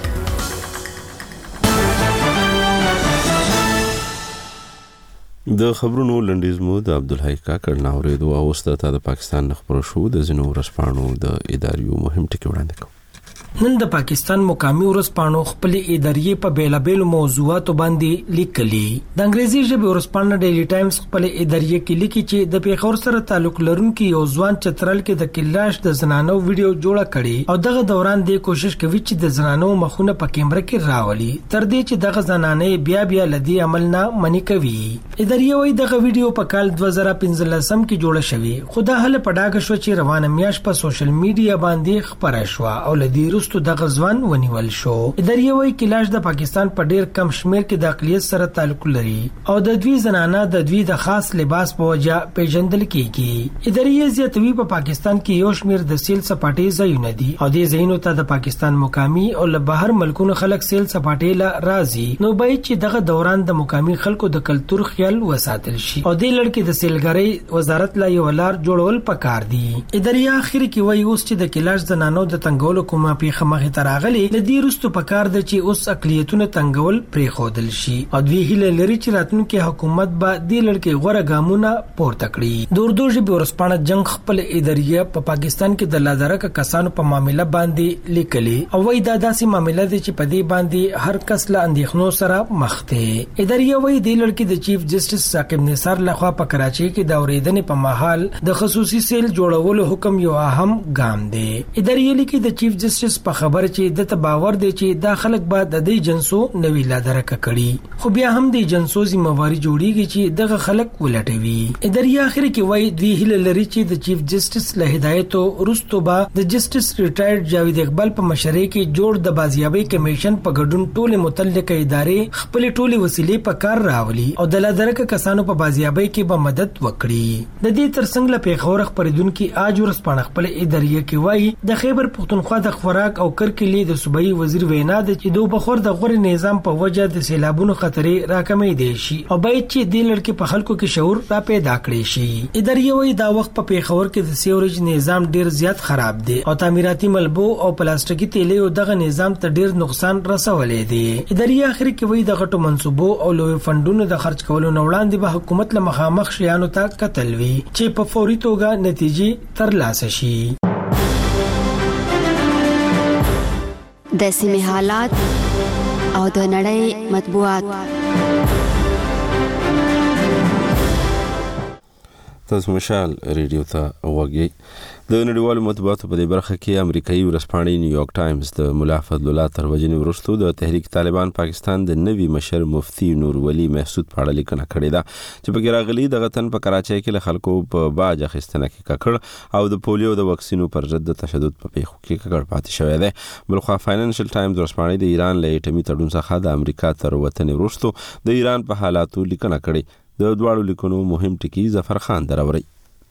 د خبرونو لنډیز مو د عبدالحی کاکړ نه اوریدو او اوسته د پاکستان خبرو شو د زینو ورسپانو د اداریو مهم ټکی وړاندې کوم. نن د پاکستان مقامي ورسپانو خپل ادارې په بیلابېلو موضوعاتو باندې لیکلي. د انګریزي ژبې ورسپانه ډیلی ټایمز خپل ادارې کې لیکي چې د پیښور سره تعلق لرونکي یو ځوان چترال کې د کلاش د زنانو ویډیو جوړه کړي او دغه دوران د کوشش کوي چې د زنانو مخونه په کیمرا کې راولي تر دې چې دغه زنانې بیا بیا لدی عمل نه منې کوي. ادارې وایي دغه ویډیو په کال دوه زره پنځلسم کې جوړه شوې خو دا هله په ډاګه شو چې روانه میاش په سوشل میډیا باندې خبره شو او لدی رستو دغه ځوان ونیول شو. ادارې وایي کلاش د پاکستان په ډیر کم شمیر کې د اقلیت سره تعلق لري او د دوی زنانه د دوی د خاص لباس په وجه پیژندل کیږي. ادارې زیاتوي په پاکستان کې یو شمیر د سیل سپاټې ځایونه دي او د زینو ته د پاکستان مقامي او له بهر ملکونو خلک سیل سپاټې لا راځي. نو باید چې دغه دوران د مقامي خلکو د کلچر خیال وساتل شي او د لړکې د سیلګرۍ وزارت لا یو لار جوړول پکار دي. ادارې اخر کې وایي اوس چې د کلاش زنانو د تنګولو کومه پیښه مخه تراغلي لدی رستو پکار د چې اوس اقلیتونه تنګول پرې خودل شي او دوی هله لري چې راتلونکي حکومت به د لړکې غوړه ګامونه پورته کړي. دوردو ژبه ورسپانه جنگ خپل ادارې په پاکستان کې د لادرک کسانو په معاملې باندې لیکلي او وایي دا داسې معاملې دي چې په دې باندې هر کس له اندېښنو سره مخ دي. ادارې وایي د لړکې د چیف جسټس ثاقب نثار لخوا په کراچۍ کې د اوریدنې په محل د خصوصي سیل جوړولو حکم یو اهم ګام دی. ادارې لیکي د چیف جسټس په خبر چې د تباور دی چې دا خلک به د دې جنسو نوې لادرکه کړي خو بیا هم د جنسو ذمہواری جوړیږي چې دغه خلک ولټوي. ادارې اخر کې وایي دوی هله لري چې د چیف جسټس له هدایتو وروسته به د جسټس ریټایرډ جاوید اقبال په مشرۍ کې جوړ د بازیابۍ کمیشن په ګډون ټول متعلقه ادارې خپل ټولې وسیلې په کار راولي او د لادرکه کسانو په بازیابۍ کې به مدد وکړي. د دې ترڅنګ له پیښور خبرېدونکو اج ورسپانه خپل ادارې کې وایي د خیبر پښتونخوا د خوراک اننتناک او کرکلی د صوبایي وزیر وینا د چې دوه بخور د غوړ نظام په وجه د سیلابونو خطرې راکمې دي شي او باید چې د لړکې په خلکو کې شعور را پیدا کړي شي. ادارې وایي دا وخت په پیښور کې د سیورج نظام ډیر زیات خراب دی او تعمیراتي ملبو او پلاستیکي تیلې دغه نظام ته ډیر نقصان رسولې دي. ادارې اخر کې وایي د غټو منصوبو او لوی فندونو د خرج کولو نه وړاندې به حکومت له مخامخ شیانو ته قتل وي چې په فوري توګه نتیجې ترلاسه شي. د سیمې حالات او د نړۍ مطبوعات. تاسو مشال ریډیو ته وګورئ. د نړیوالو مطبوعاتو په دې برخه کې امریکایي ورځپاڼې نیویارک ټایمز د مولا فضل الله تر وژنې وروسته د تحریک طالبان پاکستان د نوي مشر مفتي نور ولی محسود په اړه لیکنه کړې ده چې په کې راغلي د غتن په کراچۍ کې له خلکو په باج اخیستنه کې ککړ او د پولیو د وکسینو پر ضد تشدد په پیښو کې ککړ پاتې شوی دی. بلخوا فاینانشل ټایمز ورځپاڼې د ایران له اټومي تړون څخه د امریکا تر وتنې وروسته د ایران په حالاتو لیکنه کړې. د دواړو لیکنو مهم ټکي ظفر خان دراوري.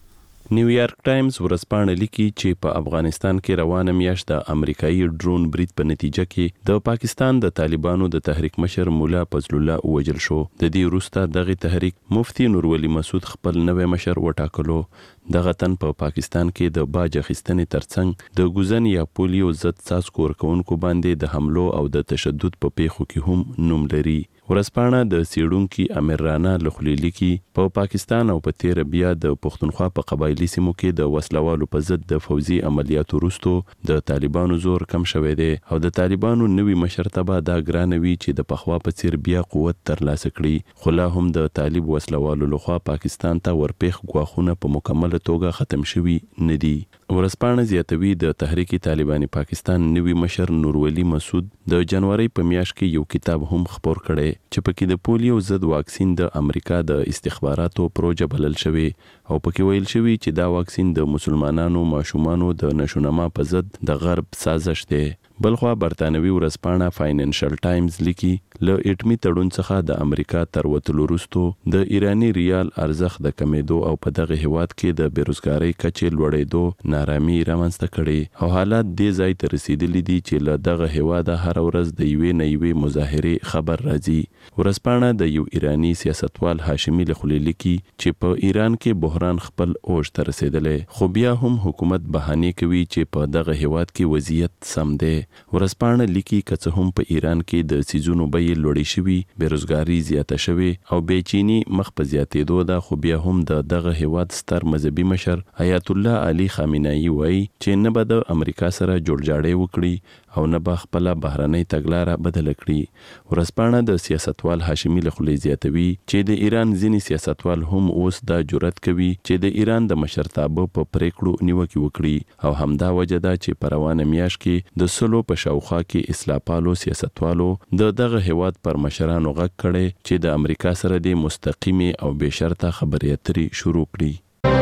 نیویارک ټایمز ورځپاڼه لیکي چې په افغانستان کې روانه میاشت د امریکایي ډرون برید په نتیجه کې د پاکستان د طالبانو د تحریک مشر مولا فضل الله وژل شو. د دې وروسته دغه تحریک مفتی نور ولی مسعود خپل نوې مشر وټاکلو. دغه تن په پا پاکستان کې د باج اخیستنې ترڅنګ د ګوزن یا پولیو ضد څاڅکو ورکوونکو باندې د حملو او د تشدد په پیښو کې هم نوم لري. ورځپاڼه د سیډونکي امیر رانا لخلی لیکي په پا پاکستان او په تیر بیا د پښتونخوا په قبایلی سیمو کې د وسلوالو په ضد د فوزي عملیاتو وروسته د طالبانو زور کم شوی دی او د طالبانو نوي مشرتابه دا ګرانوي چې د پخوا په څیر بیا قوت ترلاسه کړي. خو لا هم د طالب وسلوالو لخوا پاکستان ته ورپېښ ګواښونه په مکمله توګه ختم شوي نه دي. ورځپاڼه زیاتوي د تحریک طالبان پاکستان نوي مشر نور ولی مسعود د جنوري په میاشت کې یو کتاب هم خپور کړي چې پکې د پولیو ضد واکسین د امریکا د استخباراتو پروژه بلل شوی او پکې ویل شوی چې دا واکسین د مسلمانانو ماشومانو د نشونما په ضد د غرب سازش دی. بلخوا برتانوي ورځپاڼه فاینانشل ټایمز لیکي له اټمی تړون څخه د امریکا تر وتلو وروسته د ایرانی ریال ارزښت د کمیدو او په دغه هیواد کې د بیروزګاری کچې لوړېدو نارامي رامنځته کړي او حالات دې ځای ته رسیدلي دي چې له دغه هیواد هر ورځ د یوې نه یوې مظاهرې خبر راځي. ورځپاڼه د یو ایرانی سیاستوال هاشمی لخلی لیکي چې په ایران کې بحران خپل اوج ته رسیدلی خو بیا هم حکومت بهانې کوي چې په دغه هیواد کې وضعیت سم دی. ورځپاڼه لیکي که څه هم په ایران کې د سیزونو بیې لوړې شوي بیروزګاري زیاته شوې او بېچیني مخ په زیاتېدو ده خو بیا هم د دغه هیواد ستر مذهبي مشر آیت الله علي خامنه‌ای وایي چې نه به د امریکا سره جوړجاړی وکړي او نه به خپله بهرنۍ تګلاره بدله کړي. ورځپاڼه د سیاستوال هاشمي لخلی زیاتوي چې د ایران ځینې سیاستوال هم اوس دا جرأت کوي چې د ایران د مشرتابه په پریکړو نیوکې وکړي او همدا وجه ده چې په روانه میاشت کې د سلو په شاوخوا کې اصلاح پالو سیاستوالو د دغه هیواد پر مشرانو غږ کړي چې د امریکا سره د مستقیمي او بې شرطه خبرې اترې شروع کړي.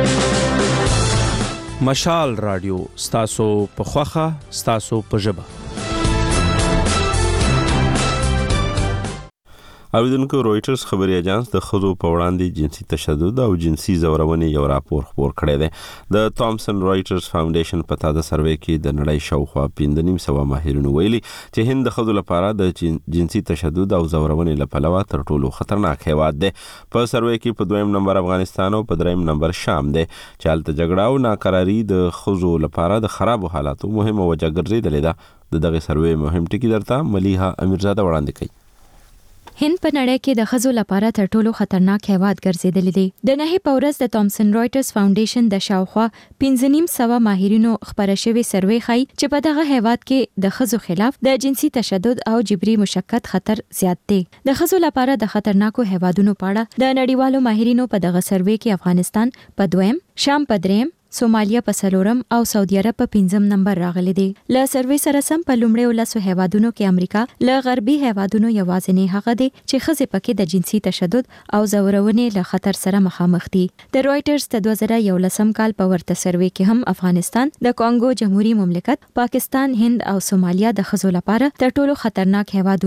مشال رادیو ستاسو په خوخه ستاسو په ژبه. اوریدونکو رويټرز خبري اژانس د خزو په وړاندې جنسي تشدد او جنسي زورونې یو راپور خپور کړی دی. د تومسن رويټرز فاونډیشن په تازه سروې کې د نړۍ شاوخوا پنځه نیم سوه ماهرینو ویلي چې هند د خزو لپاره د جنسي تشدد او زورونې لپاره تر ټولو خطرناک هیواد دی. په سروې کې په دویم نمبر افغانستان او په دریم نمبر شام دی چې هلته جګړه او ناکراري د خزو لپاره د خرابو حالاتو مهمه وجه ګرځېدلې ده. د دغه سروې مهم ټکي درته ملیحه امیرزاده وړاندې کوي. هند په نړۍ کې د ښځو لپاره تر ټولو خطرناک هیواد ګرځېدلی دی. د نهي په ورځ د تومسن رويټرز فاونډیشن د شاوخوا پنځه نیم سوه ماهرینو خپره شوې سروې ښیي چې په دغه هیواد کې د ښځو خلاف د جنسي تشدد او جبري مشقت خطر زیات دی. د ښځو لپاره د خطرناکو هیوادونو په اړه د نړیوالو ماهرینو په دغه سروې کې افغانستان په دویم، شام په دریم، سومالیا په څلورم او سعودي عرب په پنځم نمبر راغلي دي. له سروې سره سم په لومړیو لسو هیوادونو کې امریکا له غربي هیوادونو یوازینی هغه دی چې ښځې پکې د جنسي تشدد او زورونې له خطر سره مخامخ دي. د رويټرز د دوه زره یولسم کال په ورته سروې کې هم افغانستان، د کانګو جمهوریت مملکت، پاکستان، هند او سومالیا د ښځو لپاره تر ټولو خطرناک هیوادونو.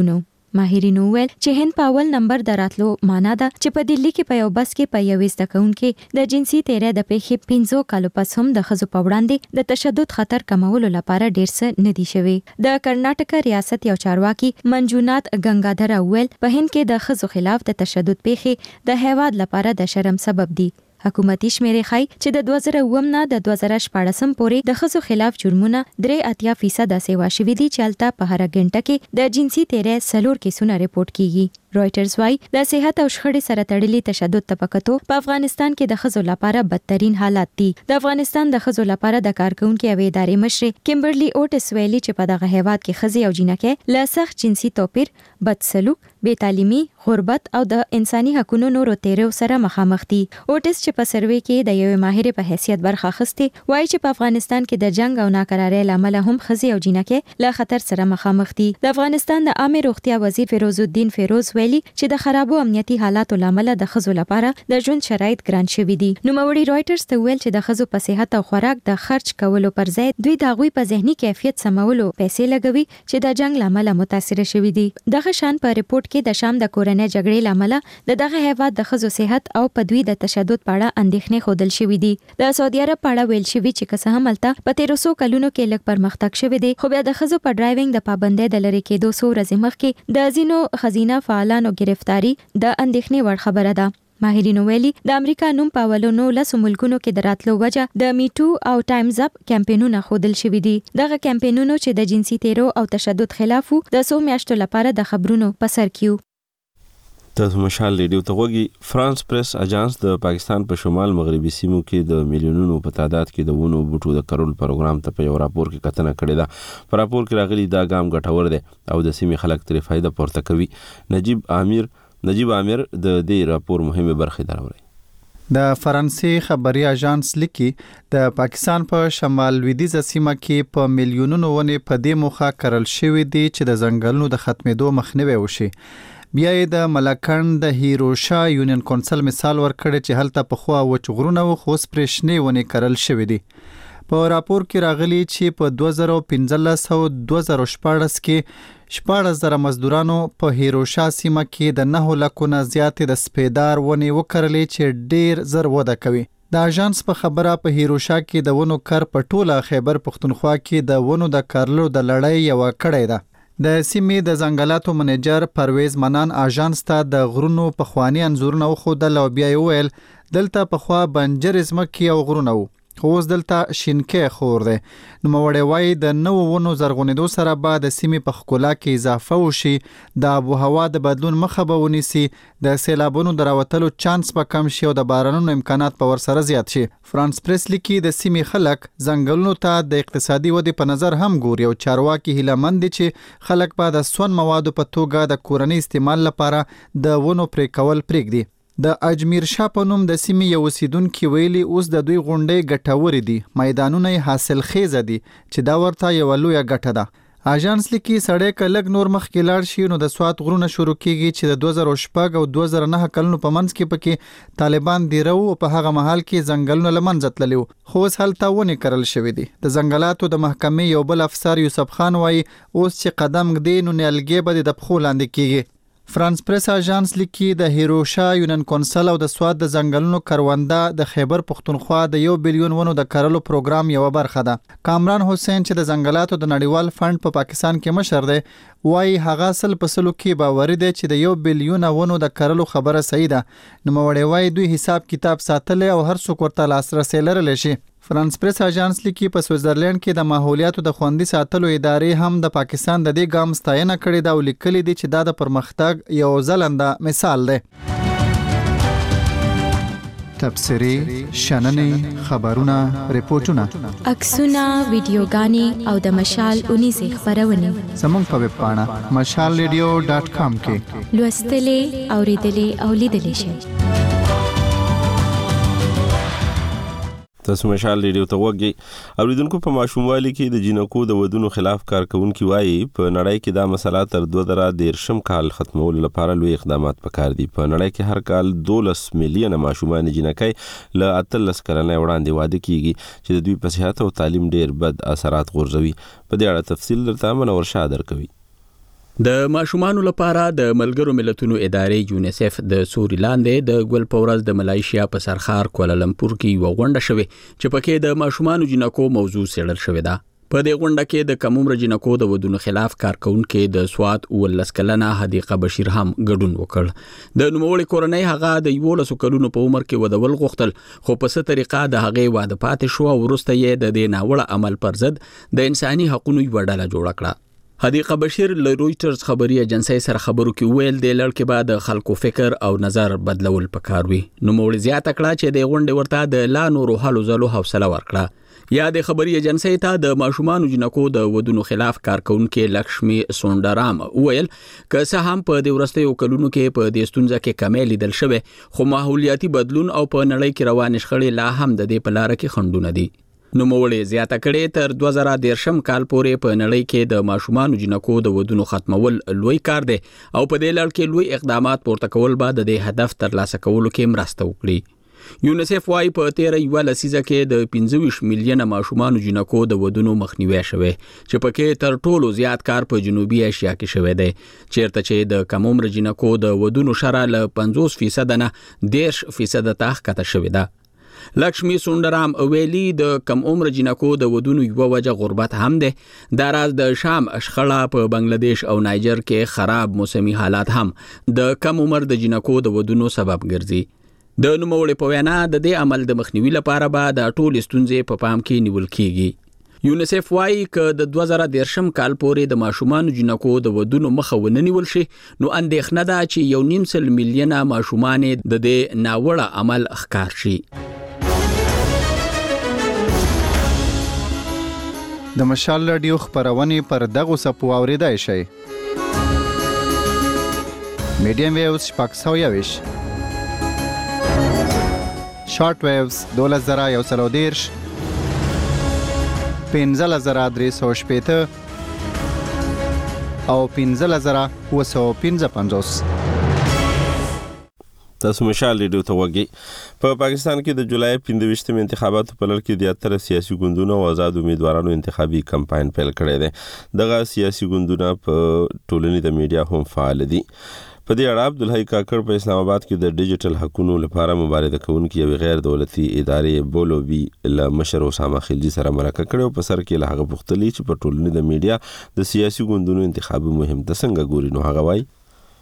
ماهرینو ویل چې هند په اول نمبر دراتلو معنا ده چې په دلی کې په یو بس کې په یوې زده کوونکې د جنسي تیری د پیښې پنځو کالو پس هم د ښځو په وړاندې د تشدد خطر کمولو لپاره ډېر څه نه دي شوي. د کرناټک ریاست یو چارواکي منجونات ګنگادر ویل په هند کې د ښځو خلاف د تشدد پیښې د هیواد لپاره د شرم سبب دي. حکومتي شمیرې ښایي چې د دوه زره اووه نه د دوه زره شپاړسم پورې د ښځو خلاف جرمونه درې اتیا فیصده سیوا شوي دي چې هلته په هره غنټه کې د جنسي تیری څلور کیسونه ریپورټ کیږي. رويټرز وايي د صحت او شخړې سره تړلي تشدد ته پکتو په افغانستان کې د ښځو لپاره بدترین حالات دي. د افغانستان د ښځو لپاره د کارکونکو او ادارې مشر کیمبرلی اوټس ویلي چې په دغه هیواد کې ښځې او جنکې له سخت جنسي توپیر، بد سلوک، بې تعلیمي، غربت او د انساني حقوقو نورو تیریو سره مخامخ دي. اوټس چې په سروې کې د یوې ماهر په حیثیت برخه اخیستې وایي چې په افغانستان کې د جنگ او ناکرارۍ لامل هم ښځې او جنکې له خطر سره مخامخ دي. د افغانستان د عامه روغتیا وزیر فیروز الدین فیروز ویلي چې د خرابو امنیتي حالاتو لامل د ښځو لپاره د ژوند شرایط ګران شوي دي. نوموړي رويټرز ته ویل چې د ښځو په صحت او خوراک د خرج کولو پر ځای دوی د هغوی په ذهني کیفیت سمولو پیسې لګوي چې د جنگ لامل متاثر شوي دي. دغه شان په ریپورت کې د شام د کورنۍ جګړې لامل د دغه هیواد د ښځو صحت او په دوی د تشدد په اړه اندېښنې ښودل شوي دي. د سعودي عرب په اړه ویل شوي چې که څه هم هلته په تیرو څو کلونو کې لږ پرمختګ شوی دی، خو بیا د ښځو په ډرایوینګ د پابندۍ د لرې کېدو څو ورځې مخکې د ځینو ښځینه فعالانو گرفتاری د اندېښنې وړ خبره ده. ماهرینو ویلي د امریکا نوم په اولونو لسو ملکونو کې د راتلو وجه د میټو او ټایمز اپ کمپینونه ښودل شوي دي. دغه کمپینونو چې د جنسي تیرو او تشدد خلاف د څو میاشتو لپاره د خبرونو په سر کې وو. تاسو مشال ریډیو ته وګورئ. فرانس پریس اجانس د پاکستان په شمال مغربي سیمو کې د میلیونونو په تعداد کې د ونو بوټو د کرلو پروګرام ته په یو راپور کې کتنه کړې ده. په راپور کې راغلي دا ګام ګټور دی او د سیمې خلک ترې فایده پورته کوي. نجیب عامر نجیب عامر د دې راپور مهمه برخه دراوړي. د فرانسې خبري اژانس لیکي د پاکستان په شمال لویدیځه سیمه کې په میلیونونو ونې په دې موخه کرل شوې دي چې د ځنګلونو د ختمېدو مخنیوي وشي. بیا یې د ملکند د هیروشا یونین کونسل مثال ورکړی چې هلته په خوا وچ غرونه و خو سپرې شنې ونې کرل شوې دي. په راپور کې راغلي چې په دوه زره پنځلس او دوه زره شپاړس کې شپاړس زره مزدورانو په هیروشا سیمه کې د نه لکو نه زیاتې د سپیدار ونې وکرلې چې ډیر زر وده کوي. د اژانس په خبره په هیروشا کې د ونو کر په ټوله خیبر پښتونخوا کې د ونو د کرلو د لړۍ یو کړی ده. د سیمې د ځنګلاتو منیجر پرویز منان اژانس ته د غرونو په خواني انزورونه وښودل او بیا یې ویل دلته په خوا بنجر ځمکې او غرونه وو، خو اوس دلته شینکې خور دی. نوموړی وایي د نوو ونو زرغونېدو سره به د سیمې په ښکلا کې اضافه وشي، د آب و هوا د بدلون مخه به ونیسي، د سیلابونو د راوتلو چانس به کم شي او د بارانونو امکانات به ورسره زیات شي. فرانس پریس لیکي د سیمې خلک ځنګلونو ته د اقتصادي ودې په نظر هم ګوري او چارواکي هیلهمند دي چې خلک به د سون موادو په توګه د کورنۍ استعمال لپاره د ونو پرې کول پرېږدي. د اجمیر شاه په نوم د سیمې یو اوسیدونکي ویلي اوس د دوی غونډۍ ګټورې دي، میدانونه یې حاصل خیزه دي چې دا ورته یوه لویه ګټه ده. اژانس لیکي سړی که لږ نور مخکې لاړ شي نو د سوات غرونه شروع کیږي چې د دوه زره شپږ او دوه زره نهه کلونو په منځ کې پکې طالبان دیره وو او په هغه مهال کې ځنګلونه له منځه تللي وو، خو اوس هلته ونې کرل شوي دي. د ځنګلاتو د محکمې یو بل افسر یوسف خان وایي اوس چې قدم ږدي نو نیالګي به د پښو لاندې کیږي. فرانس پریس اژانس لیکي د هیروشا یونین کونسل او د سوات د ځنګلونو کرونده د خیبر پښتونخوا د یو بیلیون ونو د کرلو پروګرام یو برخه ده. کامران حسین چې د ځنګلاتو د نړیوال فند په پا پاکستان کې مشر دی وایي هغه سل په سلو کې باوري دی چې د یو بیلیون ونو د کرلو خبره صحیح ده. نوموړی وایي دوی حساب کتاب ساتلی او هر څوک ورته لاسرسی لرلی شي. فرانس پریس اژانس لیکي په سویټزرلند کې د ماحولیاتو د خوندي ساتلو ادارې هم د پاکستان د دې ګام ستاینه کړې ده او لیکلي دي چې دا د پرمختګ یو ځلنده مثال دی. تبصرې، شننې، خبرونه، ریپورتونه، عکسونه، ویډیوګانې او د مشال اونیزې خپرونې زموږ په ویب پاڼه مشال ریډیو ډاټ کام کې لوستلې، اوریدلې او لیدلې شئ. تاسو مشال ریډیو ته وګورئ. اوریدونکو په ماشوموالي کې د جنکو د ودونو خلاف کارکونکي وایي په نړۍ کې دا مسله تر دوه زره دیرشم کال ختمولو لپاره لوی اقدامات پکار دي. په نړۍ کې هر کال دولس میلیونه ماشومان جنکۍ له اتلس کلنۍ وړاندې واده کیږي چې د دوی په صحت او تعلیم ډیر بد اثرات غورځوي. په دې اړه تفصیل درته منور شاه درکوي. د ماشومانو لپاره د ملګرو ملتونو ادارې یونیسف د سوري لاندې د ګل پورز د ملایشیا په سرخار کوالالمپور کې یو غونډه شوه چې پکې د ماشومانو جنکو موضوع سړل شوې ده. په دې غونډه کې د کم عمر جنکو د ودونو خلاف کارکونکو د سوات ولس کلنه حدیقه بشیر هم ګډون وکړ. د نوموړي کورنۍ هغه د یولس کلونو په عمر کې ودول غوښتل، خو په څه طریقه د هغې واده پاتې شو او وروسته یې د دې ناوړه عمل پر ضد د انساني حقوقو یو ډله جوړ کړه. حدیقه بشیر له رويټرز خبري ایجنسی سره خبرو کې ویل د لړکې بعد خلکو فکر او نظر بدلول پکار وي. نو موږ زیاته کړه چې د غونډې ورته د لا نورو حلو زلو حوصله ورکړه. یا د خبري ایجنسی ته د ماشومان جنکو د ودونو خلاف کارکونکو لکشمی سوندرام ویل که څه هم په د ورستیو کلونو کې په د ستونزه کې کمی لیدل شوی، خو ماحولیاتي بدلون او په نړۍ کې روان شخړې لا هم د دې په لار کې خنډونه دي. نو موړې زیاته کړې تر دوه زره دیرشم کال پورې په نړۍ کې د ماشومان جنکو د ودونو ختمول لوی کار دی او په دې لړ کې لوی اقدامات پورته کول بعد د هدف ترلاسه کولو کې مرسته وکړي. یونیسف وايي په تیره یو لسیزه کې د پنځه ویشت میلیونه ماشومان جنکو د ودونو مخنیوي شوه چې پکې تر ټولو زیات کار په جنوبي ایشیا کې شوه دی، چیرته چې د کم عمر جنکو د ودونو شرح له پنځوس فیصد نه دېرش فیصد ته ښکته شوې ده. لکشمی سوندرام ویلی د کم عمر جنکو د ودونو یو وجه غربت هم ده. د راز د شام اشخړه په بنگلاديش او نایجر کې خراب موسمي حالات هم د کم عمر د جنکو د ودونو سبب ګرځي. د نوموړي په وینا د دې عمل د مخنیوي لپاره به د ټول ستونزې په پام کې نیول کیږي. یونیسف وايي ک د دوه زره دیرشم کال پورې د ماشومان جنکو د ودونو مخه ونیول شي، نو اندېښنه ده چې یو نیم سل میلیونه ماشومان د دې ناوړه عمل ښکار شي. د مشال رادیو خبرونه پر دغه سپو اوریدای شي. میډیم ویوز شپږ سوه یویش، شارټ ویوز دولس زره یو سل او دیرش، پنځه زره درې سوه شپېته او پنځه زره اووه سوه پنځه پنځوس. تاسو مشال ریډیو ته وګورئ. په پاکستان کې د جولای پنځه ویشتم انتخاباتو په لړ کې د اتر سیاسي ګوندونو او آزاد امیدوارانو انتخابي کمپاین پیل کړی دی. دغه سیاسي ګوندونه په ټولنې د میډیا هم فعال دي. په دې اړه عبدالحی کاکړ په اسلام آباد کې د ډیجیټل حقوقو لپاره مبارزه کوونکي یو غیر دولتي ادارې بولوبي له مشر اسامه خلجی سره مرکه کړې او په سر کې له هغه پوښتنې چې په ټولنې د میډیا د سیاسي ګوندونو انتخابي مهم د څنګه ګوري. نو هغه وایي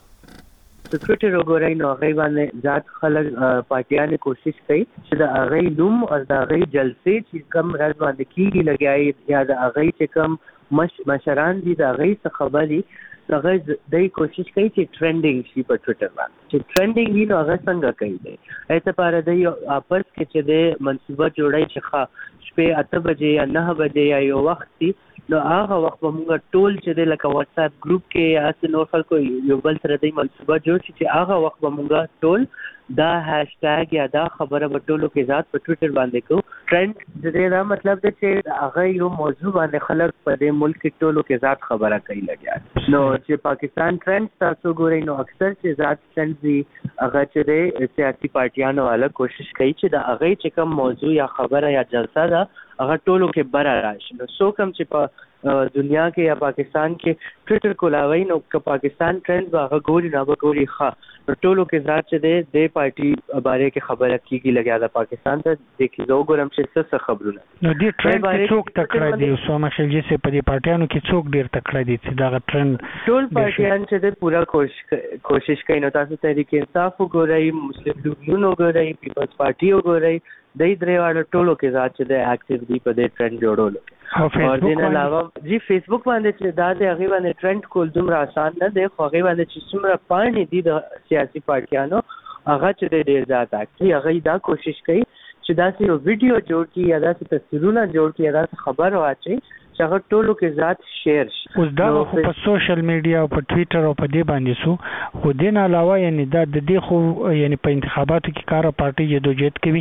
د ټویټر وګورئ نو هغه باندې ذات خلک پارټیانې کوشش کوي چې د هغه نوم او د هغه جلسې چې کم راز باندې کیږي لګیاي یا د هغه چې کم مش مشران دي د هغه څخه خبري هغه د کوشش کوي چې ټرندینګ شي په ټویټر باندې چې ټرندینګ وي نو هغه څنګه کوي دی ایته لپاره د یو اپس کې چې د منصوبه جوړای چې شپه اته بجې یا نه بجې یا یو وخت نو هغه وخت به موږ ټول چې د لکه واتس اپ ګروپ کې یا اس نور خلکو یو بل سره د منصوبه جوړ شي چې هغه وخت به موږ ټول دا هاشټاګ یا دا خبره به ټولو کې ذات په ټویټر باندې کو ټرند د دې دا مطلب دی چې هغه یو موضوع باندې خلک په دې ملک کې ټولو کې ذات خبره کوي لګیا نو چې پاکستان ټرند تاسو ګورئ نو اکثر چې ذات ټرند دی هغه چې د سیاسي پارټیانو والا کوشش کوي چې دا هغه چې کوم موضوع یا خبره یا جلسه ده هغه ټولو کې بره راشي نو سو کوم چې په دنیا کې یا پاکستان کې ټویټر کولاوي نو که پاکستان ټرند هغه ګوري نه به ګوري ښه ټولو کې ذات چې د دې پارټي باره کې خبره کیږي لګیا د پاکستان ته د کې زو ګورم چې څه خبرونه نو دې ټرند کې څوک تکړه دي اسامه خلجی سه په دې پارټیانو کې څوک ډیر تکړه دي چې دا ټرند ټول پارټیان چې د پورا کوشش کوشش کوي نو تاسو تحریک انصاف وګورئ مسلم لیگ وګورئ پیپلز پارټي وګورئ د درې واړو ټولو کې ذات چې د اکټیو دی په دې ټرند جوړولو او دین علاوه جی فیسبوک باندې چې دا د هغه باندې ټرند کول دومره آسان نه دی خو هغه باندې چې څومره پاڼې دي د سیاسي پارټیانو هغه چې د ډیر ذات اکټي هغه دا کوشش کوي چې دا یو ویډیو جوړ کړي یا دا تصویرونه جوړ کړي یا دا خبر واچي چې هغه ټولو کې ذات شیر شي اوس دا په سوشل میډیا او په ټویټر او په دې باندې سو خو دین علاوه یعنی دا د دې خو یعنی په انتخاباتو کې کار پارټي جدوجہد کوي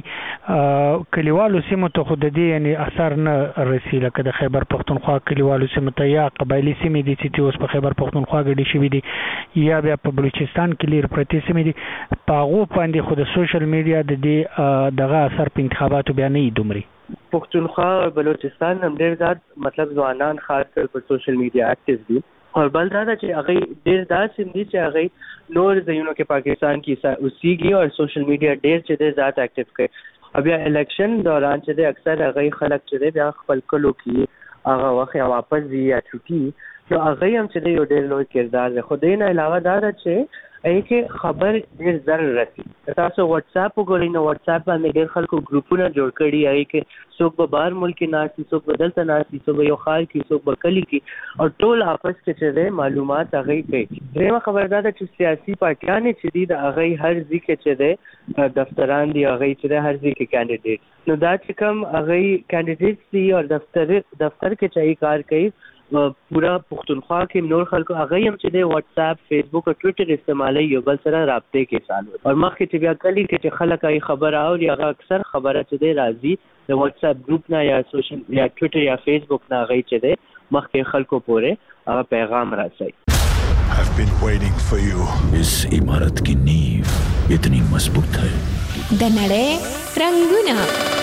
کلیوالو سیمو ته خو د دې یعنی اثر نه رسي لکه د خیبر پختونخوا کلیوالو سیمو ته یا قبایلی سیمې دي چې اوس په خیبر پختونخوا کې شوي دي یا بیا په بلوچستان کې لیر پرتی سیمې دي په هغه باندې خو د سوشل میډیا د دې دغه اثر په انتخاباتو بیا نه دومري پختونخوا او بلوچستان هم ډېر زیات مطلب ځوانان خاص کر په سوشل میډیا اکټیو دي او بل دا چې هغه ډېر داسې دي چې هغه نور ځایونو کې پاکستان کې اوسېږي او سوشل میډیا ډېر چې ډېر زیات اکټیو کوي. بیا الیکشن دوران چې د اکثر هغه خلک چې بیا خپل کلو کې هغه وخت واپس دی یا چټي نو هغه هم چې یو ډېر لوی کردار دی. خو دې نه علاوه دا چې ایکه خبر ډېر ضرر رسی. تاسو واتس اپ وګورئ نو واتس اپ باندې ډېر خلکو ګروپونه جوړ کړي ایکه څوک به بهر ملک کې ناشتي څوک بدل ته ناشتي څوک یو خال کې څوک بکلی کې او ټول آپس کې چې معلومات هغه کوي. دغه خبردار چې سیاسي پارټیان چې دي د هغه هر ځکه چې ده دفتران دي هغه چې هر ځکه کینډیډیټ نو دا چې کوم هغه کینډیډیټ دي او دفتر دفتر کې چې کار کوي پورا پښتونخوا کې نور خلکو هغه هم چې د واتس اپ فیسبوک او ټوئیټر استعمالي یو بل سره رابطې کې سالو او مخکې چې بیا کلی کې چې خلک ای خبر اوري هغه اکثر خبره چې دی راځي د واتس اپ ګروپ نه یا سوشل یا ټوئیټر یا فیسبوک نه هغه چې دی مخکې خلکو پورې هغه پیغام راځي. I've been waiting for you. इस इमारत की नींव इतनी मजबूत है. د نړۍ رنگونه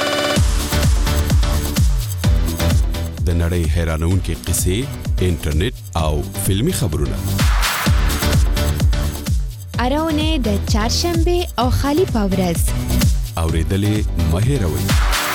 د نړۍ حیرانونکې قصې انټرنیټ او فلمی خبرونه اراونه د چهارشنبه او خالی پاورز اوریدلې مهیروي.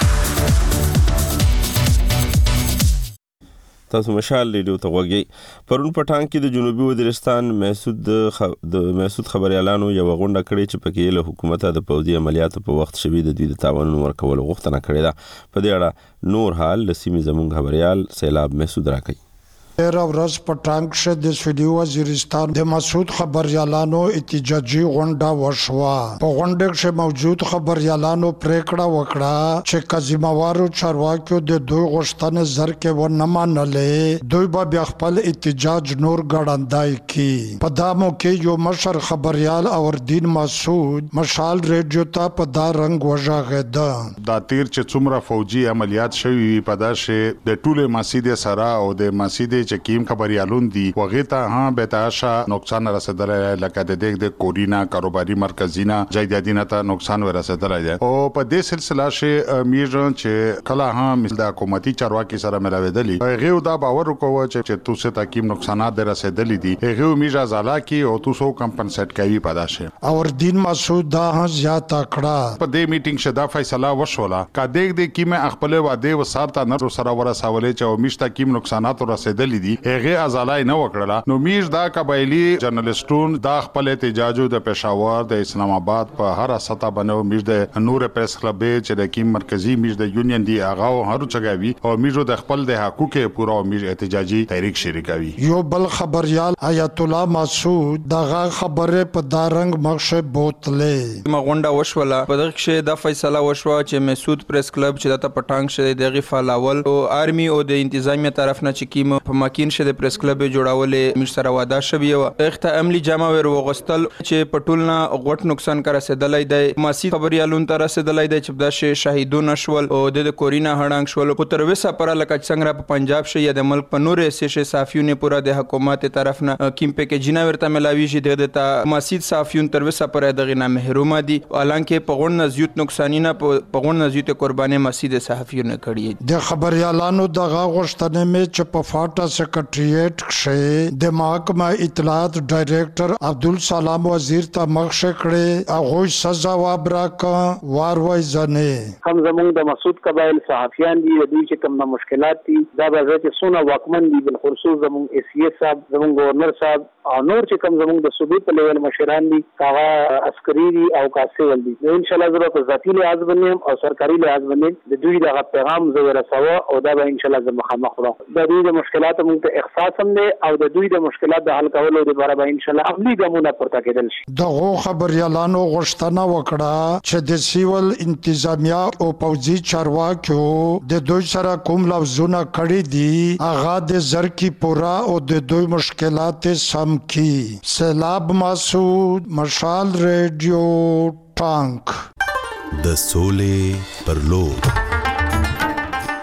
تاسو مشال ریډیو ته وګورئ. پرون پټان کې د جنوبي وزیرستان محسود د محسود خبريالانو یو غونډه کړې چې پکې له حکومت د پوځي عملیاتو په وخت شوی د دوی د تاوان ورکول غوښتنه کړې ده. په دې اړه نور حال لسیمې زموږ خبريال سیلاب محسود راکړي. تیرہ ورځ په ټانک شه د سویلي وزیرستان د مسعود خبريالانو احتجاجي غونډه وشوه. په غونډه کې موجود خبريالانو پریکړه وکړه چې کزیموارو چارواکیو د دوی غوښتنې زر کې و نه منلې دوی به بیا خپل احتجاج نور ګړندای کی. په دامو کې یو مشر خبريال اوردین مسعود مشال ریډیو ته په دا رنگ وژغېده. دا تیر چې څومره فوجي عملیات شوي په داسې د ټوله مسجد سره او د مسجد چې کیم خبريالون دي وغه ته ها به تاسو نقصان رسیدلای لکه د دې د کورینا کاروباري مرکزینا جایدادینه ته نقصان ورسیدلای دی او په دې سلسله شي میژن چې کله ها مثل د حکومتي چارواکي سره ملاویدلی هغه دا باور وکوي چې تاسو ته کیم نقصانات رسیدلی دي هغه میژه زالا کی او تاسو کمپنسیټ کوي پداشه اور دین مسعود دا زیات کړه. په دې میټینګ شدا فیصله وشوله کا دې د کیمه خپل واده وسارته نر سره ورسولې چې میشته کیم نقصانات رسیدلی دي هغه ازالای نه وکړه. نو میش دا قبایلی جرنالستون دا خپل احتجاجو د پېښور د اسلام آباد په هر سطح باندې میش د نور پریس کلب چې د کیم مرکزی میش د یونین دی هغه هر چګاوي او میش د خپل د حقوقو پورا میش احتجاجي تحریک شریکوي. یو بل خبريال آیت الله مسعود دغه خبره په دارنګ مخشه بوتلې مغونډه وشوله. په دغه کې دا فیصله وشوه چې مسعود پریس کلب چې د پټانګ شه دغه فعالول او آرمي او د انتظامیه طرف نه چې کیم په ماکین شه د پریس کلب جوړولې مش سره واده شوی و اخته عملی جامه ور وغستل چې پټولنا غټ نقصان کر رسیدلای دی. ماسی خبريالون تر رسیدلای دی چې د شهیدون شول او د کورینا هړنګ شول په تر وسه پر لکه څنګه په پنجاب شه یا د ملک په نور سه صحافیونه پورا د حکومت طرف نه کیم پیکیجونه ورته ملاوي شي د ماسید صحافیون تر وسه پر دغه نه محرومه دي حالانکه په غون نزیوت نقصانینه په غون نزیوت قرباني ماسید صحافیونه کړي. د خبريالانو دغه غوښتنه می چې په فاټا سیکریټریټ کې د محکمه اطلاعات ډایریکټر عبدالسلام وزیر ته مخشه کړي هغه سزا وابراکا واروي ځنه هم زموږ د مسعود قبایل صحافیان دي د دوی چې کوم مشکلات دي دا به چې سونه واکمن دي بل خصوص زموږ اس ای صاحب زموږ گورنر صاحب او نور چې کوم زموږ د صوبې په لیول مشران دي هغه عسکري دي او کاسول دي ان شاء الله زه په ذاتی لحاظ باندې او سرکاري لحاظ باندې د دوی د پیغام زه ورسوه او دا به ان شاء الله زه مخامخ خورم د دوی د مشکلات موږ ته احساس هم دي او د دوی د مشکلات د حل کولو لپاره به ان شاء الله عملی ګامونه پورته کېدل شي. دغه خبريالانو غوښتنه وکړه چې د سیول انتظامیه او پوځي چارواکیو د دوی سره کوم لفظونه کړی دي هغه د زر کی پورا او د دوی مشکلات سم کی. سیلاب مسعود مشال ریډیو ټانک د سولې پر لور ټول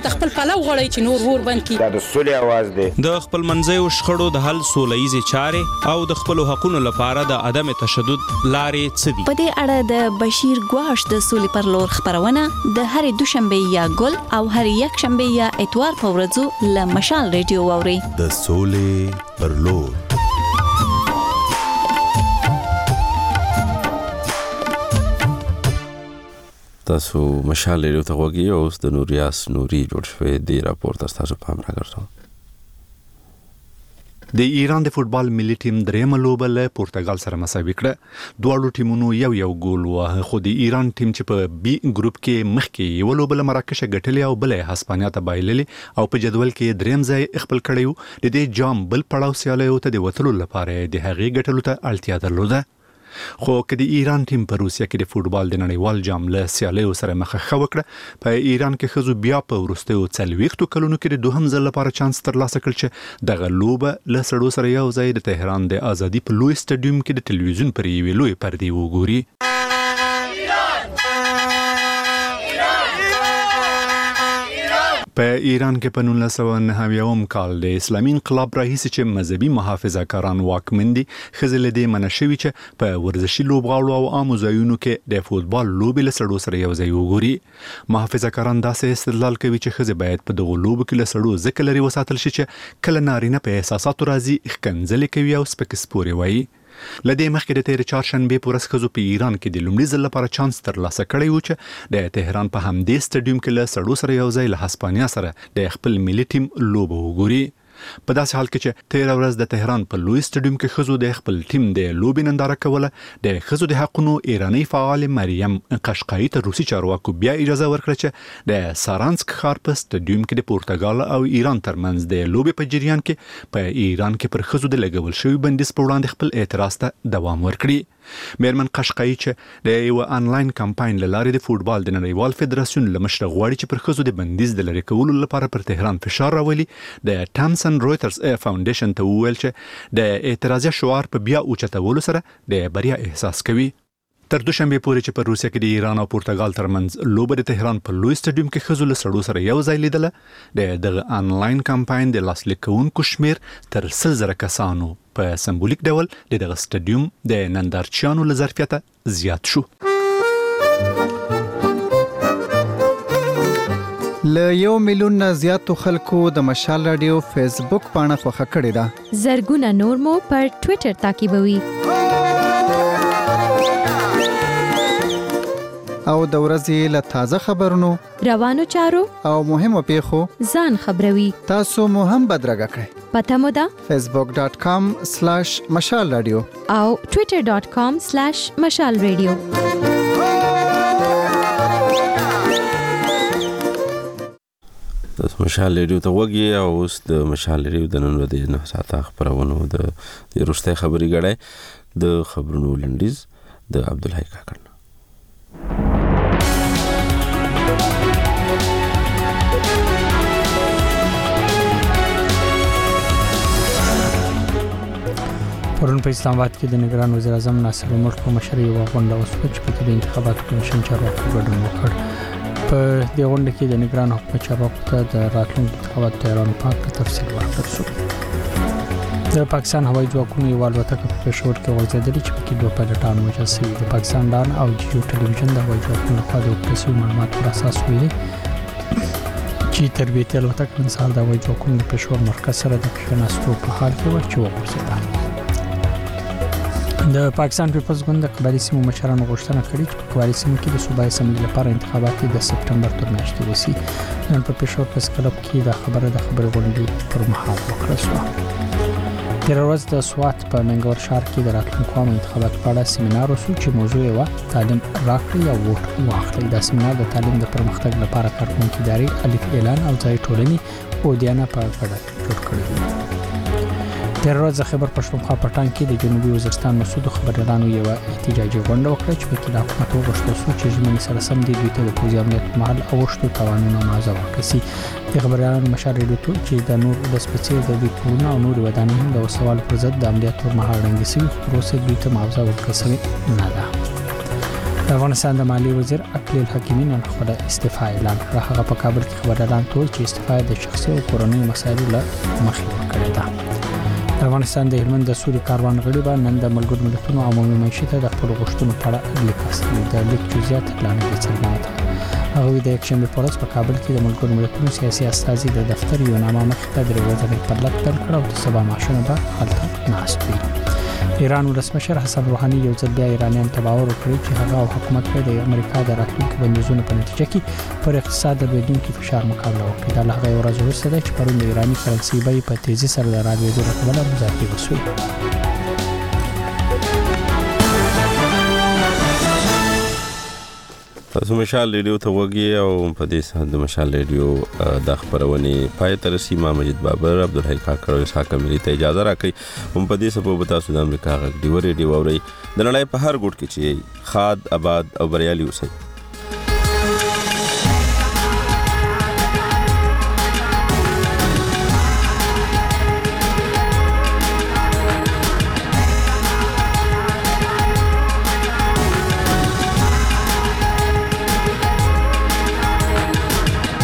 د خپل پلو غړی چې نور ور بند کی دا د سولې आवाज دی د خپل منځیو شخړو د حل سولهیزي چارې او د خپل حقوقو لپاره د عدم تشدد لارې څه دي. په دې اړه د بشیر ګواش د سولې پر لور خبرونه د هرې دوشنبه یا ګل او هر یک شنبه یا اتوار په ورځو له مشال ریډیو واوري. د سولې پر لور. تاسو مشال ریډیو ته وګورئ او اوس د نوریاس نوري جوړ شوی دی راپور تاسو پام راګرځو. د ایران د فوتبال ملي ټیم درېمه لوبه له پرتګال سره مساوي کړه. دواړو ټیمونو یو یو ګول وه، خو د ایران ټیم چې په بي ګروپ کې مخکې یو لوبه له مراکش ګټلې او بل هسپانیا ته بایللې او په جدول کې درېم ځای خپل کړی و. د دې جام بل پړاو سیالیو ته د وتلو لپاره د هغې ګټلو ته اړتیا درلوده. خو که د ایران ټیم په روسیا کې د فوتبال د نړیوال جام له سیالیو سره مخه ښه وکړه، په ایران کې ښځو بیا په وروستیو څلوېښتو کلونو کې د دوهم ځل لپاره چانس ترلاسه کړ چې دغه لوبه له سړو سره یو ځای د تهران د ازادي په لوی سټاډیوم کې د ټلویزیون پر یوې لوی پردې وګوري. په ایران کې په نولس سوه نهه اویایم کال د اسلامي انقلاب راهیسې چې مذهبي محافظه‌کاران واکمن دي، ښځې له دې منع شوي چې په ورزشي لوبغاړو او عامو ځایونو کې د فوتبال لوبې له سړو سره یو ځای وګوري. محافظه‌کاران داسې استدلال کوي چې ښځې باید په دغو لوبو کې له سړو ځکه لرې وساتل شي چې کله نارینه په احساساتو راځي ښکنځلې کوي او سپکې سپورې وایي. لدې مخکې د تیر چهارشنبه په ورځ ښځو په ایران کې د لومړي ځل لپاره چانس ترلاسه کړی و چې د تهران په همدې سټاډیوم کې له سړو سره یو ځای له هسپانیا سره د خپل ملي ټیم لوبه وګوري. په داسې حال کې چې تیر ورځ د تهران په لوی سټاډیوم کې ښځو د خپل ټیم د لوبې ننداره کوله، د ښځو د حقونو ایرانی فعال مریم قشقایی ته روسي چارواکو بیا اجازه ورکړه چې د سارانسک ښار په سټاډیوم کې د پرتګال او ایران ترمنځ د لوبې په جریان کې په ایران کې پر ښځو د لګول شوی بندیز په وړاندې خپل اعتراض ته دوام ورکړي. میرمن قشقایی چې د یو انلاین کمپاین له لارې د فوتبال د نړیوال فدراسیون له مشره غواړي چې پر ښځو د بندیز د لرې کولو لپاره پر تهران فشار راولي، د تامسن رویټرز فاونډیشن ته وویل چې د اعتراضي شعار په بیا اوچتولو سره د بریا احساس کوي. تر دوشنبه پورې چې په روسیا کې د ایران او پرتګال ترمنځ لوبه د تهران په لوی سټاډیوم کې ښځو له سړو سره یو ځای لیدله، د دغه انلاین کمپاین د لاسلیک کوونکو شمیر تر سل زره کسانو په سمبولیک ډول د دغه سټاډیوم د نندارچیانو له ظرفیته زیات شو. له یو میلیون نه زیاتو خلکو د مشال رادیو فیسبوک پاڼه خوښه کړې ده. زرګونه نور مو پر ټوئیټر تعقیبوي او د ورځې له تازه خبرونو، روانو چارو او مهمو پیښو ځان خبروي. تاسو مو هم بدرګه کړئ. پته مو ده facebook dot com slash مشال رادیو او twitter dot com slash مشال رادیو. تاسو مشال رادیو ته وګورئ او اوس د مشال رادیو د نن ورځې نه ساعته خبرونه د وروستۍ خبري غړې د خبرونو لنډیز د عبدالحی کاکړ. پرون په اسلام آباد کې د نگران وزیر اعظم ناصر عمر په مشرۍ یو غونډه وشوه چې په کې د انتخاباتو کمیشن چارواکو ګډون وکړ. په دې غونډه کې د نگران حکومت چارواکو ته د راتلونکو انتخاباتو تیارانو په اړه تفصیل ورکړل شو. د پاکستان هوایي ځواکونو یو الوتکه په پېښور کې غورځېدلې چې په کې دوه پایلټان وژل شوي. د پاکستان ډان او جیو ټلویزیون د هوایي ځواکونو لخوا د اوپراسیون معلوماتو پر اساس ویلي چې تربیتي الوتکه نن سهار د هوایي ځواکونو د پېښور مرکز سره د کښېناستو په حال کې وه چې وغورځېده. د پاکستان پیپلز ګوند د قبایلي سیمو مشرانو غوښتنه کړې چې په قبایلي سیمو کې د صوبایي اسمبلي لپاره انتخابات د سپټمبر تر میاشتې وشي. نن په پېښور پریس کلب کې د خبره د خبرې غونډې پر مهال وکړل شوه. تېره ورځ د سوات په منګور ښار کې د راتلونکو عامو انتخاباتو په اړه سیمینار وشو چې موضوع یې وه تعلیم راکړئ او ووټ واخلئ. دا سیمینار د تعلیم د پرمختګ لپاره کارکوونکي ادارې الف اعلان او ځایي ټولنې اودیانه په ګډه جوړ کړی و. تېره ورځ د خیبر پښتونخوا په ټانګ کې د جنوبي وزیرستان مسعودو خبریالانو یوه احتجاجي غونډه وکړه چې په کې د حکومت وغوښتل شو چې ژمنې سره سم دي دوی ته د پوځي امنیت په مهال اوښتو تاوانونه معاوضه ورکړل شي. د خبریالانو مشر ریډیو چې د نور ولس په څېر د دوی کورونه او نورې ودانۍ هم د وسوالو پر ضد د امنیت پر مهال ړنګې شوي، خو وروسته دوی ته معاوضه ورکړل شوې نه ده. د افغانستان د مالی وزیر اقلیل حکیمی نن خپل استعفا اعلان کړه. هغه په کابل کې خبريالان ټول چې استعفا د شخصي او کورنۍ مسایلو له مخې ورکړې ده. د افغانستان د هلمند د سوري کاروان غړي به نن د ملګرو ملتونو عمومي معیشت ته د خپل غوښتنو په اړه لیک واستوي. د لیک جزئیات لاندې څرګند دي. هغه د یکشنبه په ورځ په کابل کې د ملګرو ملتونو سیاسي استازي د دفتر یو نامه مخ ته درې ورځې په لټ تر کړو چې سبا ماشوم به هلته ناست وي. ایران ولسمشر حسن روحاني یو ځل بیا ایرانیان ته باور وکړي چې هغه او حکومت د امریکا د راتلونکو بندیزونو په نتیجه کې پر اقتصاد د لویدونکو فشار مقابله وکړي. دا له هغه ورځې وروسته ده چې پرون د ایراني کرنسي بیې په تیزي سره د راټیټېدو په اړه مذاکرې وشوې. تاسو مشال ریډیو ته وګورئ او په دې سره د مشال ریډیو د خبرونه پای تر سیمه مجید بابر عبدالحی کاکړ او اسحاق ملي ته اجازه راکړي. هم په دې سبب تاسو د امریکا غږ دی ریډیو اورئ د نړۍ په هر ګوټ کې چې خاد آباد او بریالي اوسئ.